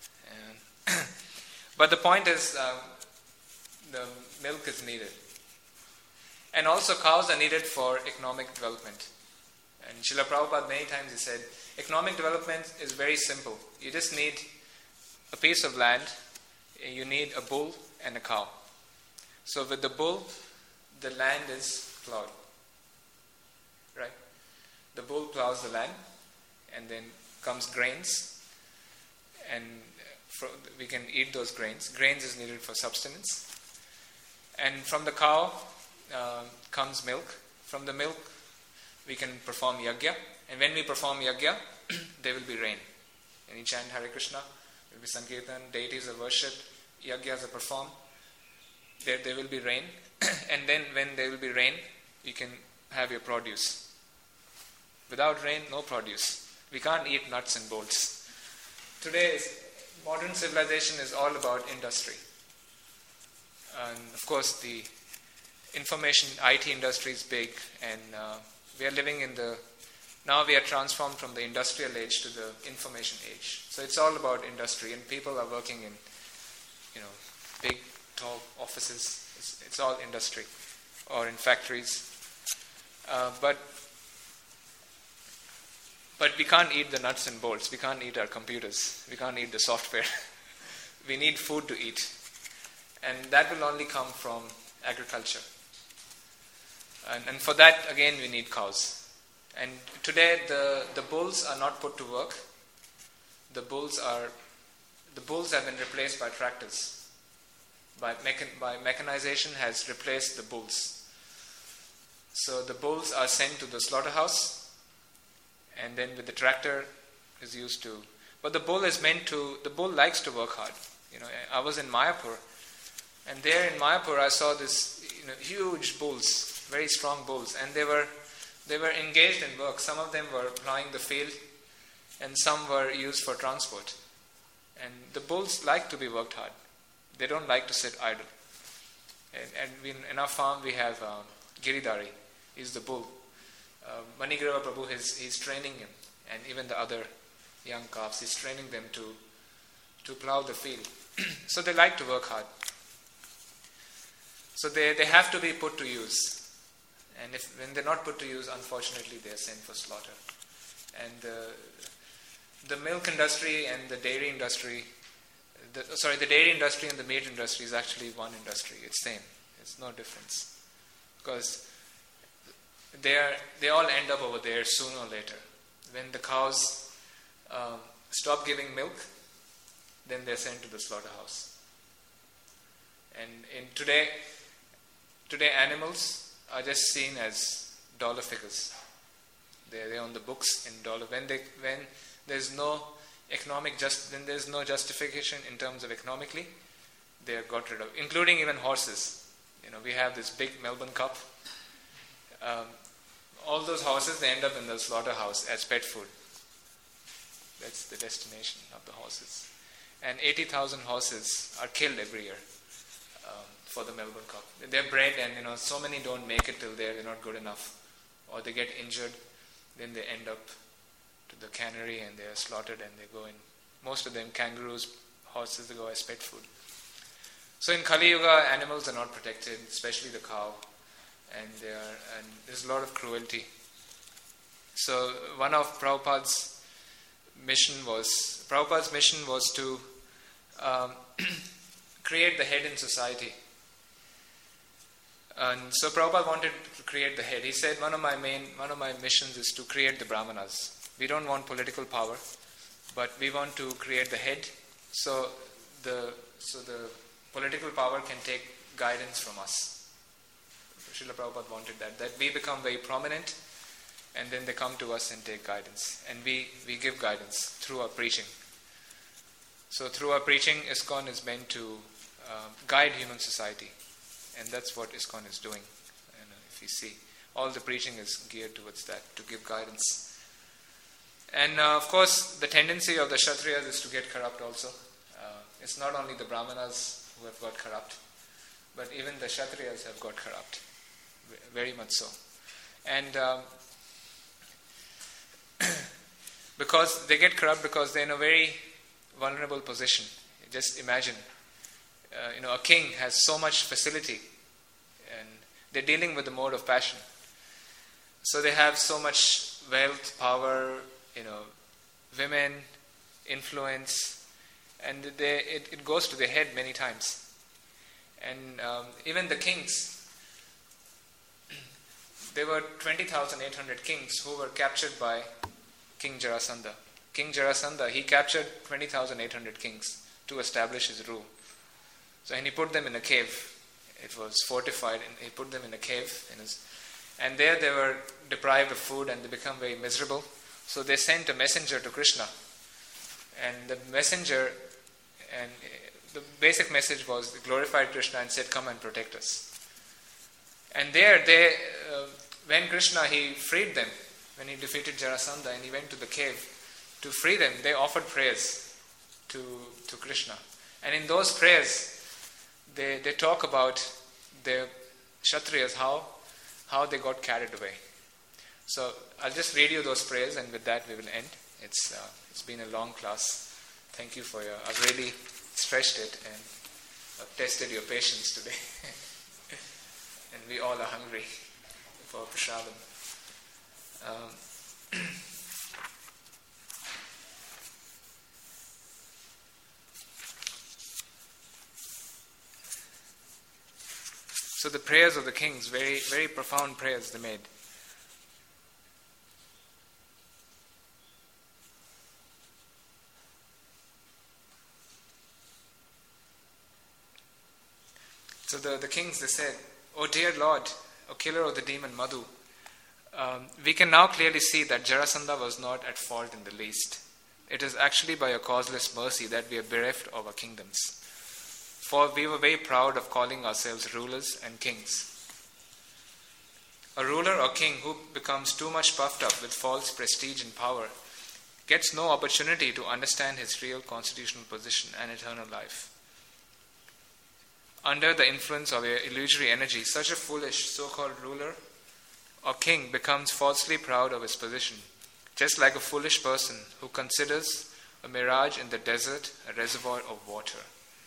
But the point is, the milk is needed. And also cows are needed for economic development. And Srila Prabhupada many times he said, economic development is very simple. You just need a piece of land, you need a bull and a cow. So with the bull, the land is plowed. Right? The bull plows the land and then comes grains and we can eat those grains. Grains is needed for sustenance. And from the cow comes milk. From the milk we can perform yajna. And when we perform yajna, there will be rain. When you chant Hare Krishna, there will be Sankirtan, deities are worshipped, yajnas are performed. There will be rain. And then when there will be rain, you can have your produce. Without rain, no produce. We can't eat nuts and bolts. Today, modern civilization is all about industry. And of course, the information IT industry is big, and we are living in now we are transformed from the industrial age to the information age. So it's all about industry, and people are working in, big, tall offices. It's all industry, or in factories. But we can't eat the nuts and bolts. We can't eat our computers. We can't eat the software. We need food to eat. And that will only come from agriculture. And for that, again, we need cows. And today, the bulls are not put to work. The bulls have been replaced by tractors. By mechanization has replaced the bulls. So the bulls are sent to the slaughterhouse, and then with the tractor is used to. But the bull likes to work hard. I was in Mayapur, and there in Mayapur I saw this huge bulls, very strong bulls, and they were engaged in work. Some of them were plowing the field, and some were used for transport. And the bulls like to be worked hard. They don't like to sit idle. And in our farm we have Giridhari. He's the bull. Manigrava Prabhu, he's training him, and even the other young calves, he's training them to plow the field. So they like to work hard. So they have to be put to use. And when they're not put to use, unfortunately, they are sent for slaughter. And the milk industry and the dairy industry, the dairy industry and the meat industry is actually one industry. It's same. It's no difference. Because they all end up over there sooner or later. When the cows stop giving milk, then they're sent to the slaughterhouse. And today animals are just seen as dollar figures. They're on the books in dollar. When there's no then there's no justification in terms of economically, they are got rid of, including even horses. We have this big Melbourne Cup. All those horses, they end up in the slaughterhouse as pet food. That's the destination of the horses. And 80,000 horses are killed every year for the Melbourne Cup. They're bred, and so many don't make it till they're not good enough, or they get injured. Then they end up to the cannery and they are slaughtered, and they go in. Most of them, kangaroos, horses, they go as pet food. So in Kali Yuga, animals are not protected, especially the cow, and there's a lot of cruelty. So one of Prabhupada's mission was to create the head in society. And so Prabhupada wanted to create the head. He said, one of my missions is to create the Brahmanas. We don't want political power, but we want to create the head, so the political power can take guidance from us. Srila Prabhupada wanted that we become very prominent, and then they come to us and take guidance. And we give guidance through our preaching. So through our preaching, ISKCON is meant to guide human society. And that's what ISKCON is doing. And if you see, all the preaching is geared towards that, to give guidance. And of course, the tendency of the Kshatriyas is to get corrupt also. It's not only the Brahmanas who have got corrupt, but even the Kshatriyas have got corrupt. Very much so. And because they get corrupt because they're in a very vulnerable position. Just imagine, a king has so much facility, and they're dealing with the mode of passion. So they have so much wealth, power, women, influence, and it goes to their head many times. And even the kings, there were 20,800 kings who were captured by King Jarasandha. King Jarasandha, he captured 20,800 kings to establish his rule. So, and he put them in a cave. It was fortified, and he put them in a cave. And there they were deprived of food, and they become very miserable. So they sent a messenger to Krishna. And the messenger, and the basic message was, they glorified Krishna and said, come and protect us. And there when Krishna, he freed them, when he defeated Jarasandha and he went to the cave to free them, they offered prayers to Krishna. And in those prayers, they talk about the Kshatriyas, how they got carried away. So I'll just read you those prayers, and with that we will end. It's been a long class. Thank you for I've really stretched it, and I've tested your patience today. And we all are hungry for prasadam. So the prayers of the kings, very, very profound prayers they made. So the kings, they said, "O dear Lord, O killer of the demon Madhu, we can now clearly see that Jarasandha was not at fault in the least. It is actually by your causeless mercy that we are bereft of our kingdoms. For we were very proud of calling ourselves rulers and kings. A ruler or king who becomes too much puffed up with false prestige and power gets no opportunity to understand his real constitutional position and eternal life. Under the influence of your illusory energy, such a foolish so-called ruler or king becomes falsely proud of his position, just like a foolish person who considers a mirage in the desert a reservoir of water.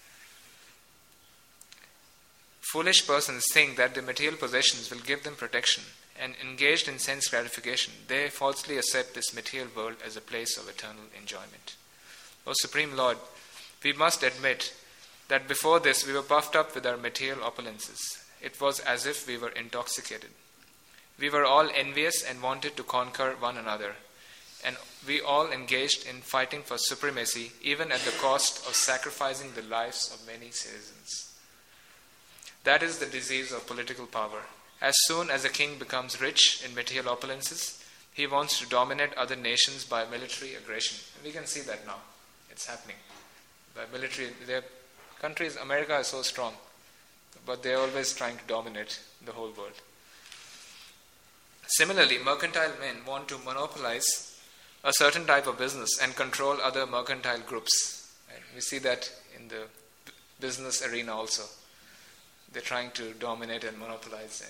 Foolish persons think that the material possessions will give them protection, and engaged in sense gratification, they falsely accept this material world as a place of eternal enjoyment. O Supreme Lord, we must admit that before this we were puffed up with our material opulences. It was as if we were intoxicated. We were all envious and wanted to conquer one another, and we all engaged in fighting for supremacy, even at the cost of sacrificing the lives of many citizens. That is the disease of political power. As soon as a king becomes rich in material opulences, he wants to dominate other nations by military aggression. And we can see that now. It's happening. By military, their countries, America is so strong, but they're always trying to dominate the whole world. Similarly, mercantile men want to monopolize a certain type of business and control other mercantile groups. Right? We see that in the business arena also. They're trying to dominate and monopolize.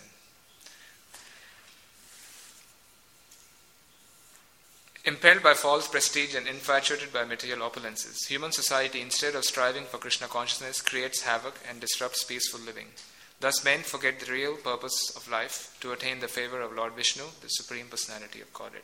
Impelled by false prestige and infatuated by material opulences, human society, instead of striving for Krishna consciousness, creates havoc and disrupts peaceful living. Thus men forget the real purpose of life to attain the favor of Lord Vishnu, the Supreme Personality of Godhead.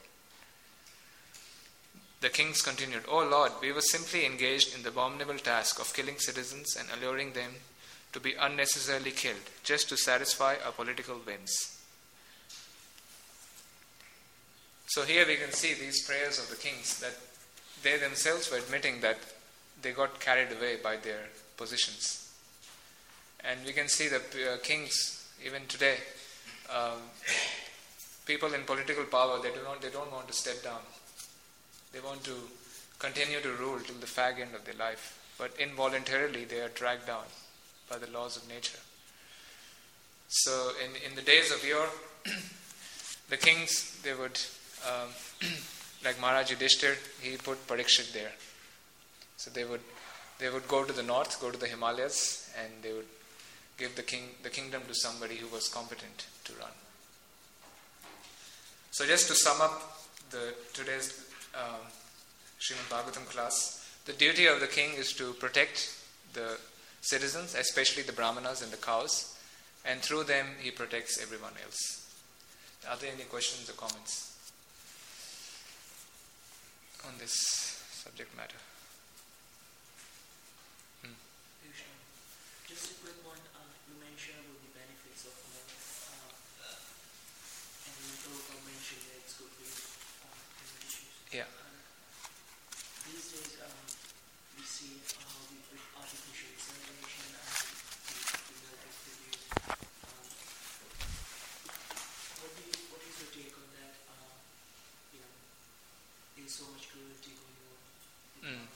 The kings continued, "O Lord, we were simply engaged in the abominable task of killing citizens and alluring them to be unnecessarily killed, just to satisfy our political whims." So here we can see these prayers of the kings, that they themselves were admitting that they got carried away by their positions. And we can see the kings, even today, people in political power, they don't want to step down. They want to continue to rule till the fag end of their life. But involuntarily they are dragged down by the laws of nature. So in the days of yore, the kings, they would, like Maharaj Yudhishthir, he put Parikshit there. So they would go to the north, go to the Himalayas, and they would give the kingdom to somebody who was competent to run. So just to sum up today's Srimad Bhagavatam class, the duty of the king is to protect the citizens, especially the brahmanas and the cows, and through them he protects everyone else. Are there any questions or comments on this subject matter? Just a quick one. You mentioned about the benefits of milk, and you also mentioned that it's good for human tissues. Yeah. These days, we see with artificial insemination and the milk is produced. What is your take on that? There's so much cruelty going on.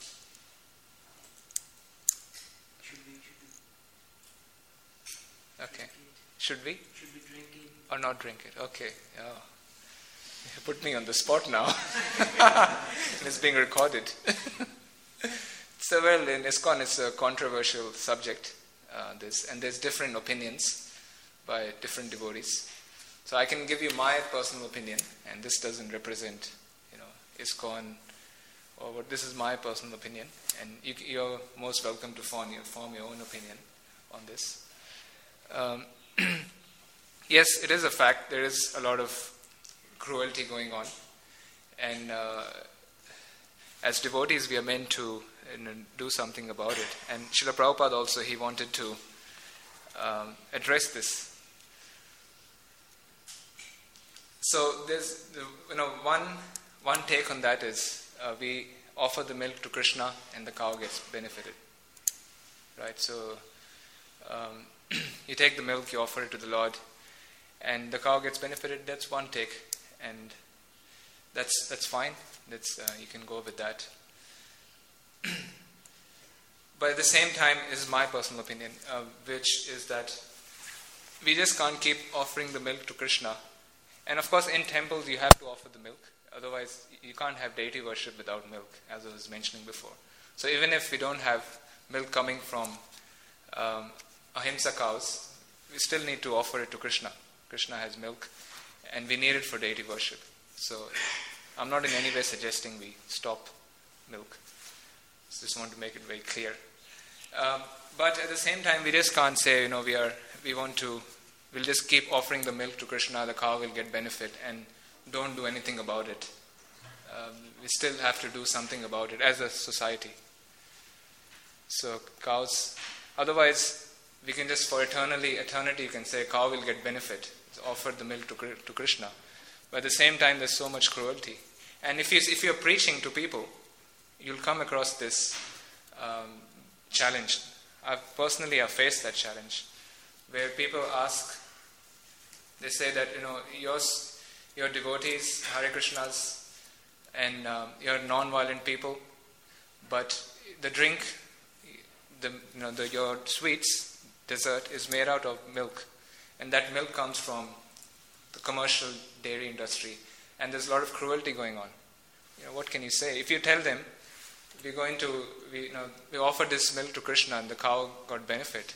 Should we Okay. drink it? Should we? Should we drink it? Or not drink it? Okay. Yeah. You put me on the spot now. It's being recorded. So well, in ISKCON it's a controversial subject. There's different opinions by different devotees. So I can give you my personal opinion, and this doesn't represent, ISKCON or what. This is my personal opinion, and you're most welcome to form your own opinion on this. Yes, it is a fact. There is a lot of cruelty going on, and as devotees we are meant to do something about it. And Srila Prabhupada also, he wanted to address this. So there's one take on that is we offer the milk to Krishna and the cow gets benefited, right? So you take the milk, you offer it to the Lord, and the cow gets benefited. That's one take, and that's fine. You can go with that. But at the same time, this is my personal opinion, which is that we just can't keep offering the milk to Krishna. And of course, in temples you have to offer the milk. Otherwise, you can't have deity worship without milk, as I was mentioning before. So even if we don't have milk coming from ahimsa cows, we still need to offer it to Krishna. Krishna has milk, and we need it for deity worship. So I'm not in any way suggesting we stop milk. Just want to make it very clear. But at the same time, we just can't say, we'll just keep offering the milk to Krishna, the cow will get benefit, and don't do anything about it. We still have to do something about it as a society. So cows, otherwise we can just for eternity you can say cow will get benefit. Offer the milk to Krishna. But at the same time there's so much cruelty. And if you're preaching to people, you'll come across this challenge. I've faced that challenge, where people ask, they say that your devotees, Hare Krishnas, and you're non-violent people, but the drink, your sweets, dessert is made out of milk, and that milk comes from the commercial dairy industry, and there's a lot of cruelty going on. What can you say? If you tell them, we offered this milk to Krishna and the cow got benefit,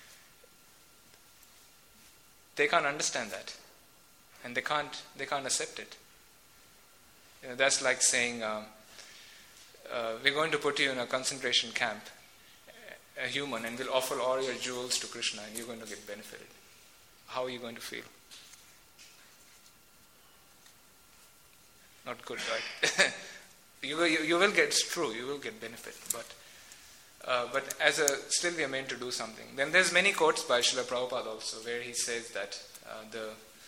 they can't understand that, and they can't accept it. That's like saying, we're going to put you in a concentration camp, a human, and we'll offer all your jewels to Krishna, and you're going to get benefited. How are you going to feel? Not good, right? You will get, it's true, you will get benefit, but still we are meant to do something. Then there's many quotes by Srila Prabhupada also, where he says that the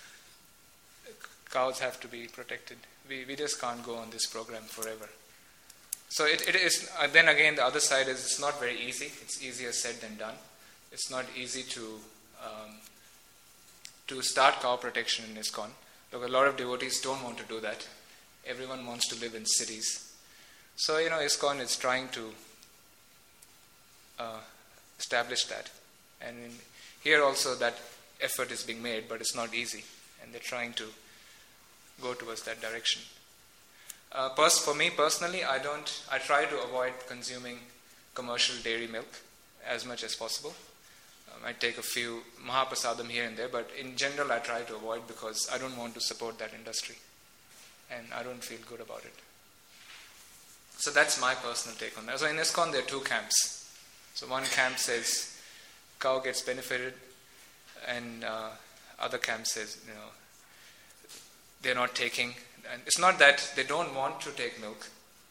cows have to be protected. We just can't go on this program forever. So it is. Then again, the other side is it's not very easy. It's easier said than done. It's not easy to start cow protection in ISKCON. Look, a lot of devotees don't want to do that. Everyone wants to live in cities. So, ISKCON is trying to establish that. And here also that effort is being made, but it's not easy. And they're trying to go towards that direction. For me personally, I try to avoid consuming commercial dairy milk as much as possible. I take a few Mahaprasadam here and there, but in general I try to avoid because I don't want to support that industry. And I don't feel good about it. So that's my personal take on that. So in ISKCON there are two camps. So one camp says cow gets benefited, and other camp says they're not taking. And it's not that they don't want to take milk.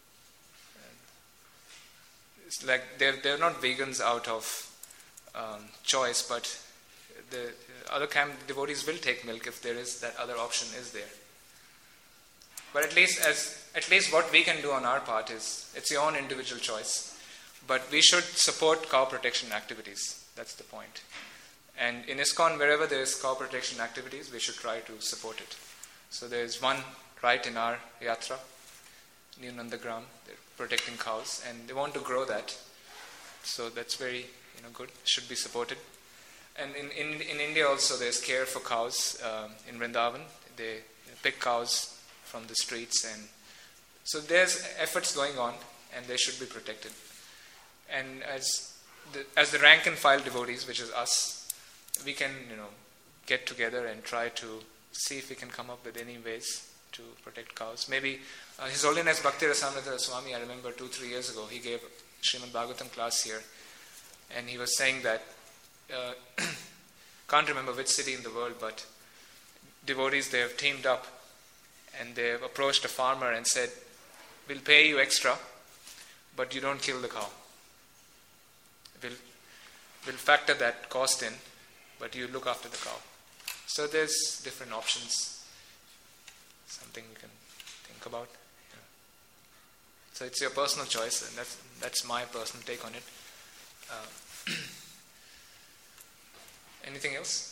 It's like they're not vegans out of choice, but the other camp devotees will take milk if there is that other option is there. But at least what we can do on our part is it's your own individual choice. But we should support cow protection activities. That's the point. And in ISKCON, wherever there is cow protection activities, we should try to support it. So there is one right in our yatra, New Nandagram. They're protecting cows, and they want to grow that. So that's very good. Should be supported. And in India also, there's care for cows in Vrindavan. They pick cows from the streets, and so there's efforts going on, and they should be protected. And as the rank and file devotees, which is us, we can get together and try to see if we can come up with any ways to protect cows. Maybe His Holiness Bhakti Rasamrita Swami, I remember 2-3 years ago, he gave Srimad Bhagavatam class here, and he was saying that can't remember which city in the world, but devotees, they have teamed up and they have approached a farmer and said, we'll pay you extra, but you don't kill the cow. We'll factor that cost in, but you look after the cow. So there's different options, something we can think about. So it's your personal choice, and that's my personal take on it. Anything else?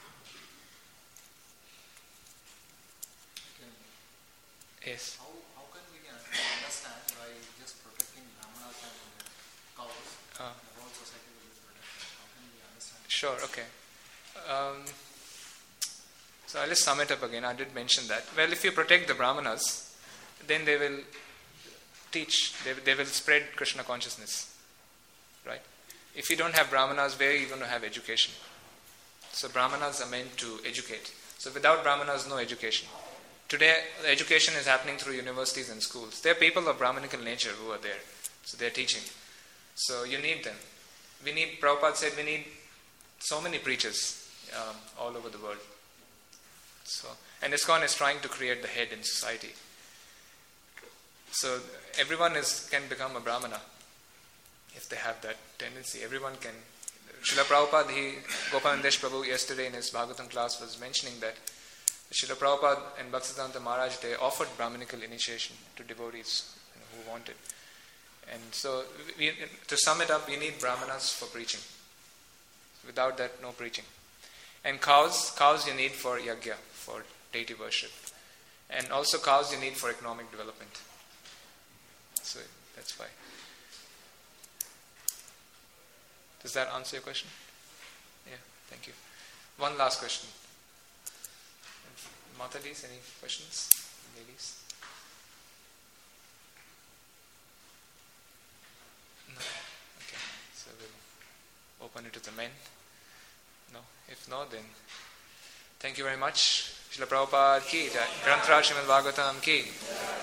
Yes. How can we understand by just protecting Brahmanas and cows, the whole society will be protected? How can we understand? Sure, okay. So I'll just sum it up again. I did mention that. Well, if you protect the Brahmanas, then they will teach, they will spread Krishna consciousness. Right? If you don't have Brahmanas, where are you going to have education? So Brahmanas are meant to educate. So without Brahmanas, no education. Today, the education is happening through universities and schools. There are people of Brahmanical nature who are there. So they're teaching. So you need them. Prabhupada said we need so many preachers all over the world. So, and ISKCON is trying to create the head in society. So everyone can become a Brahmana if they have that tendency. Everyone can. Srila Prabhupada, Gopalandesh Prabhu yesterday in his Bhagavatam class was mentioning that Srila Prabhupada and Bhaktisiddhanta Maharaj, they offered Brahmanical initiation to devotees who wanted. And so, to sum it up, we need Brahmanas for preaching. Without that, no preaching. And cows you need for yajna, for deity worship. And also cows you need for economic development. So, that's why. Does that answer your question? Yeah, thank you. One last question. Matadis, any questions? Ladies? No? Okay. So we'll open it to the men. No? If not, then thank you very much. Srila Prabhupada ki jai. Granth Raj Srimad Bhagavatam ki.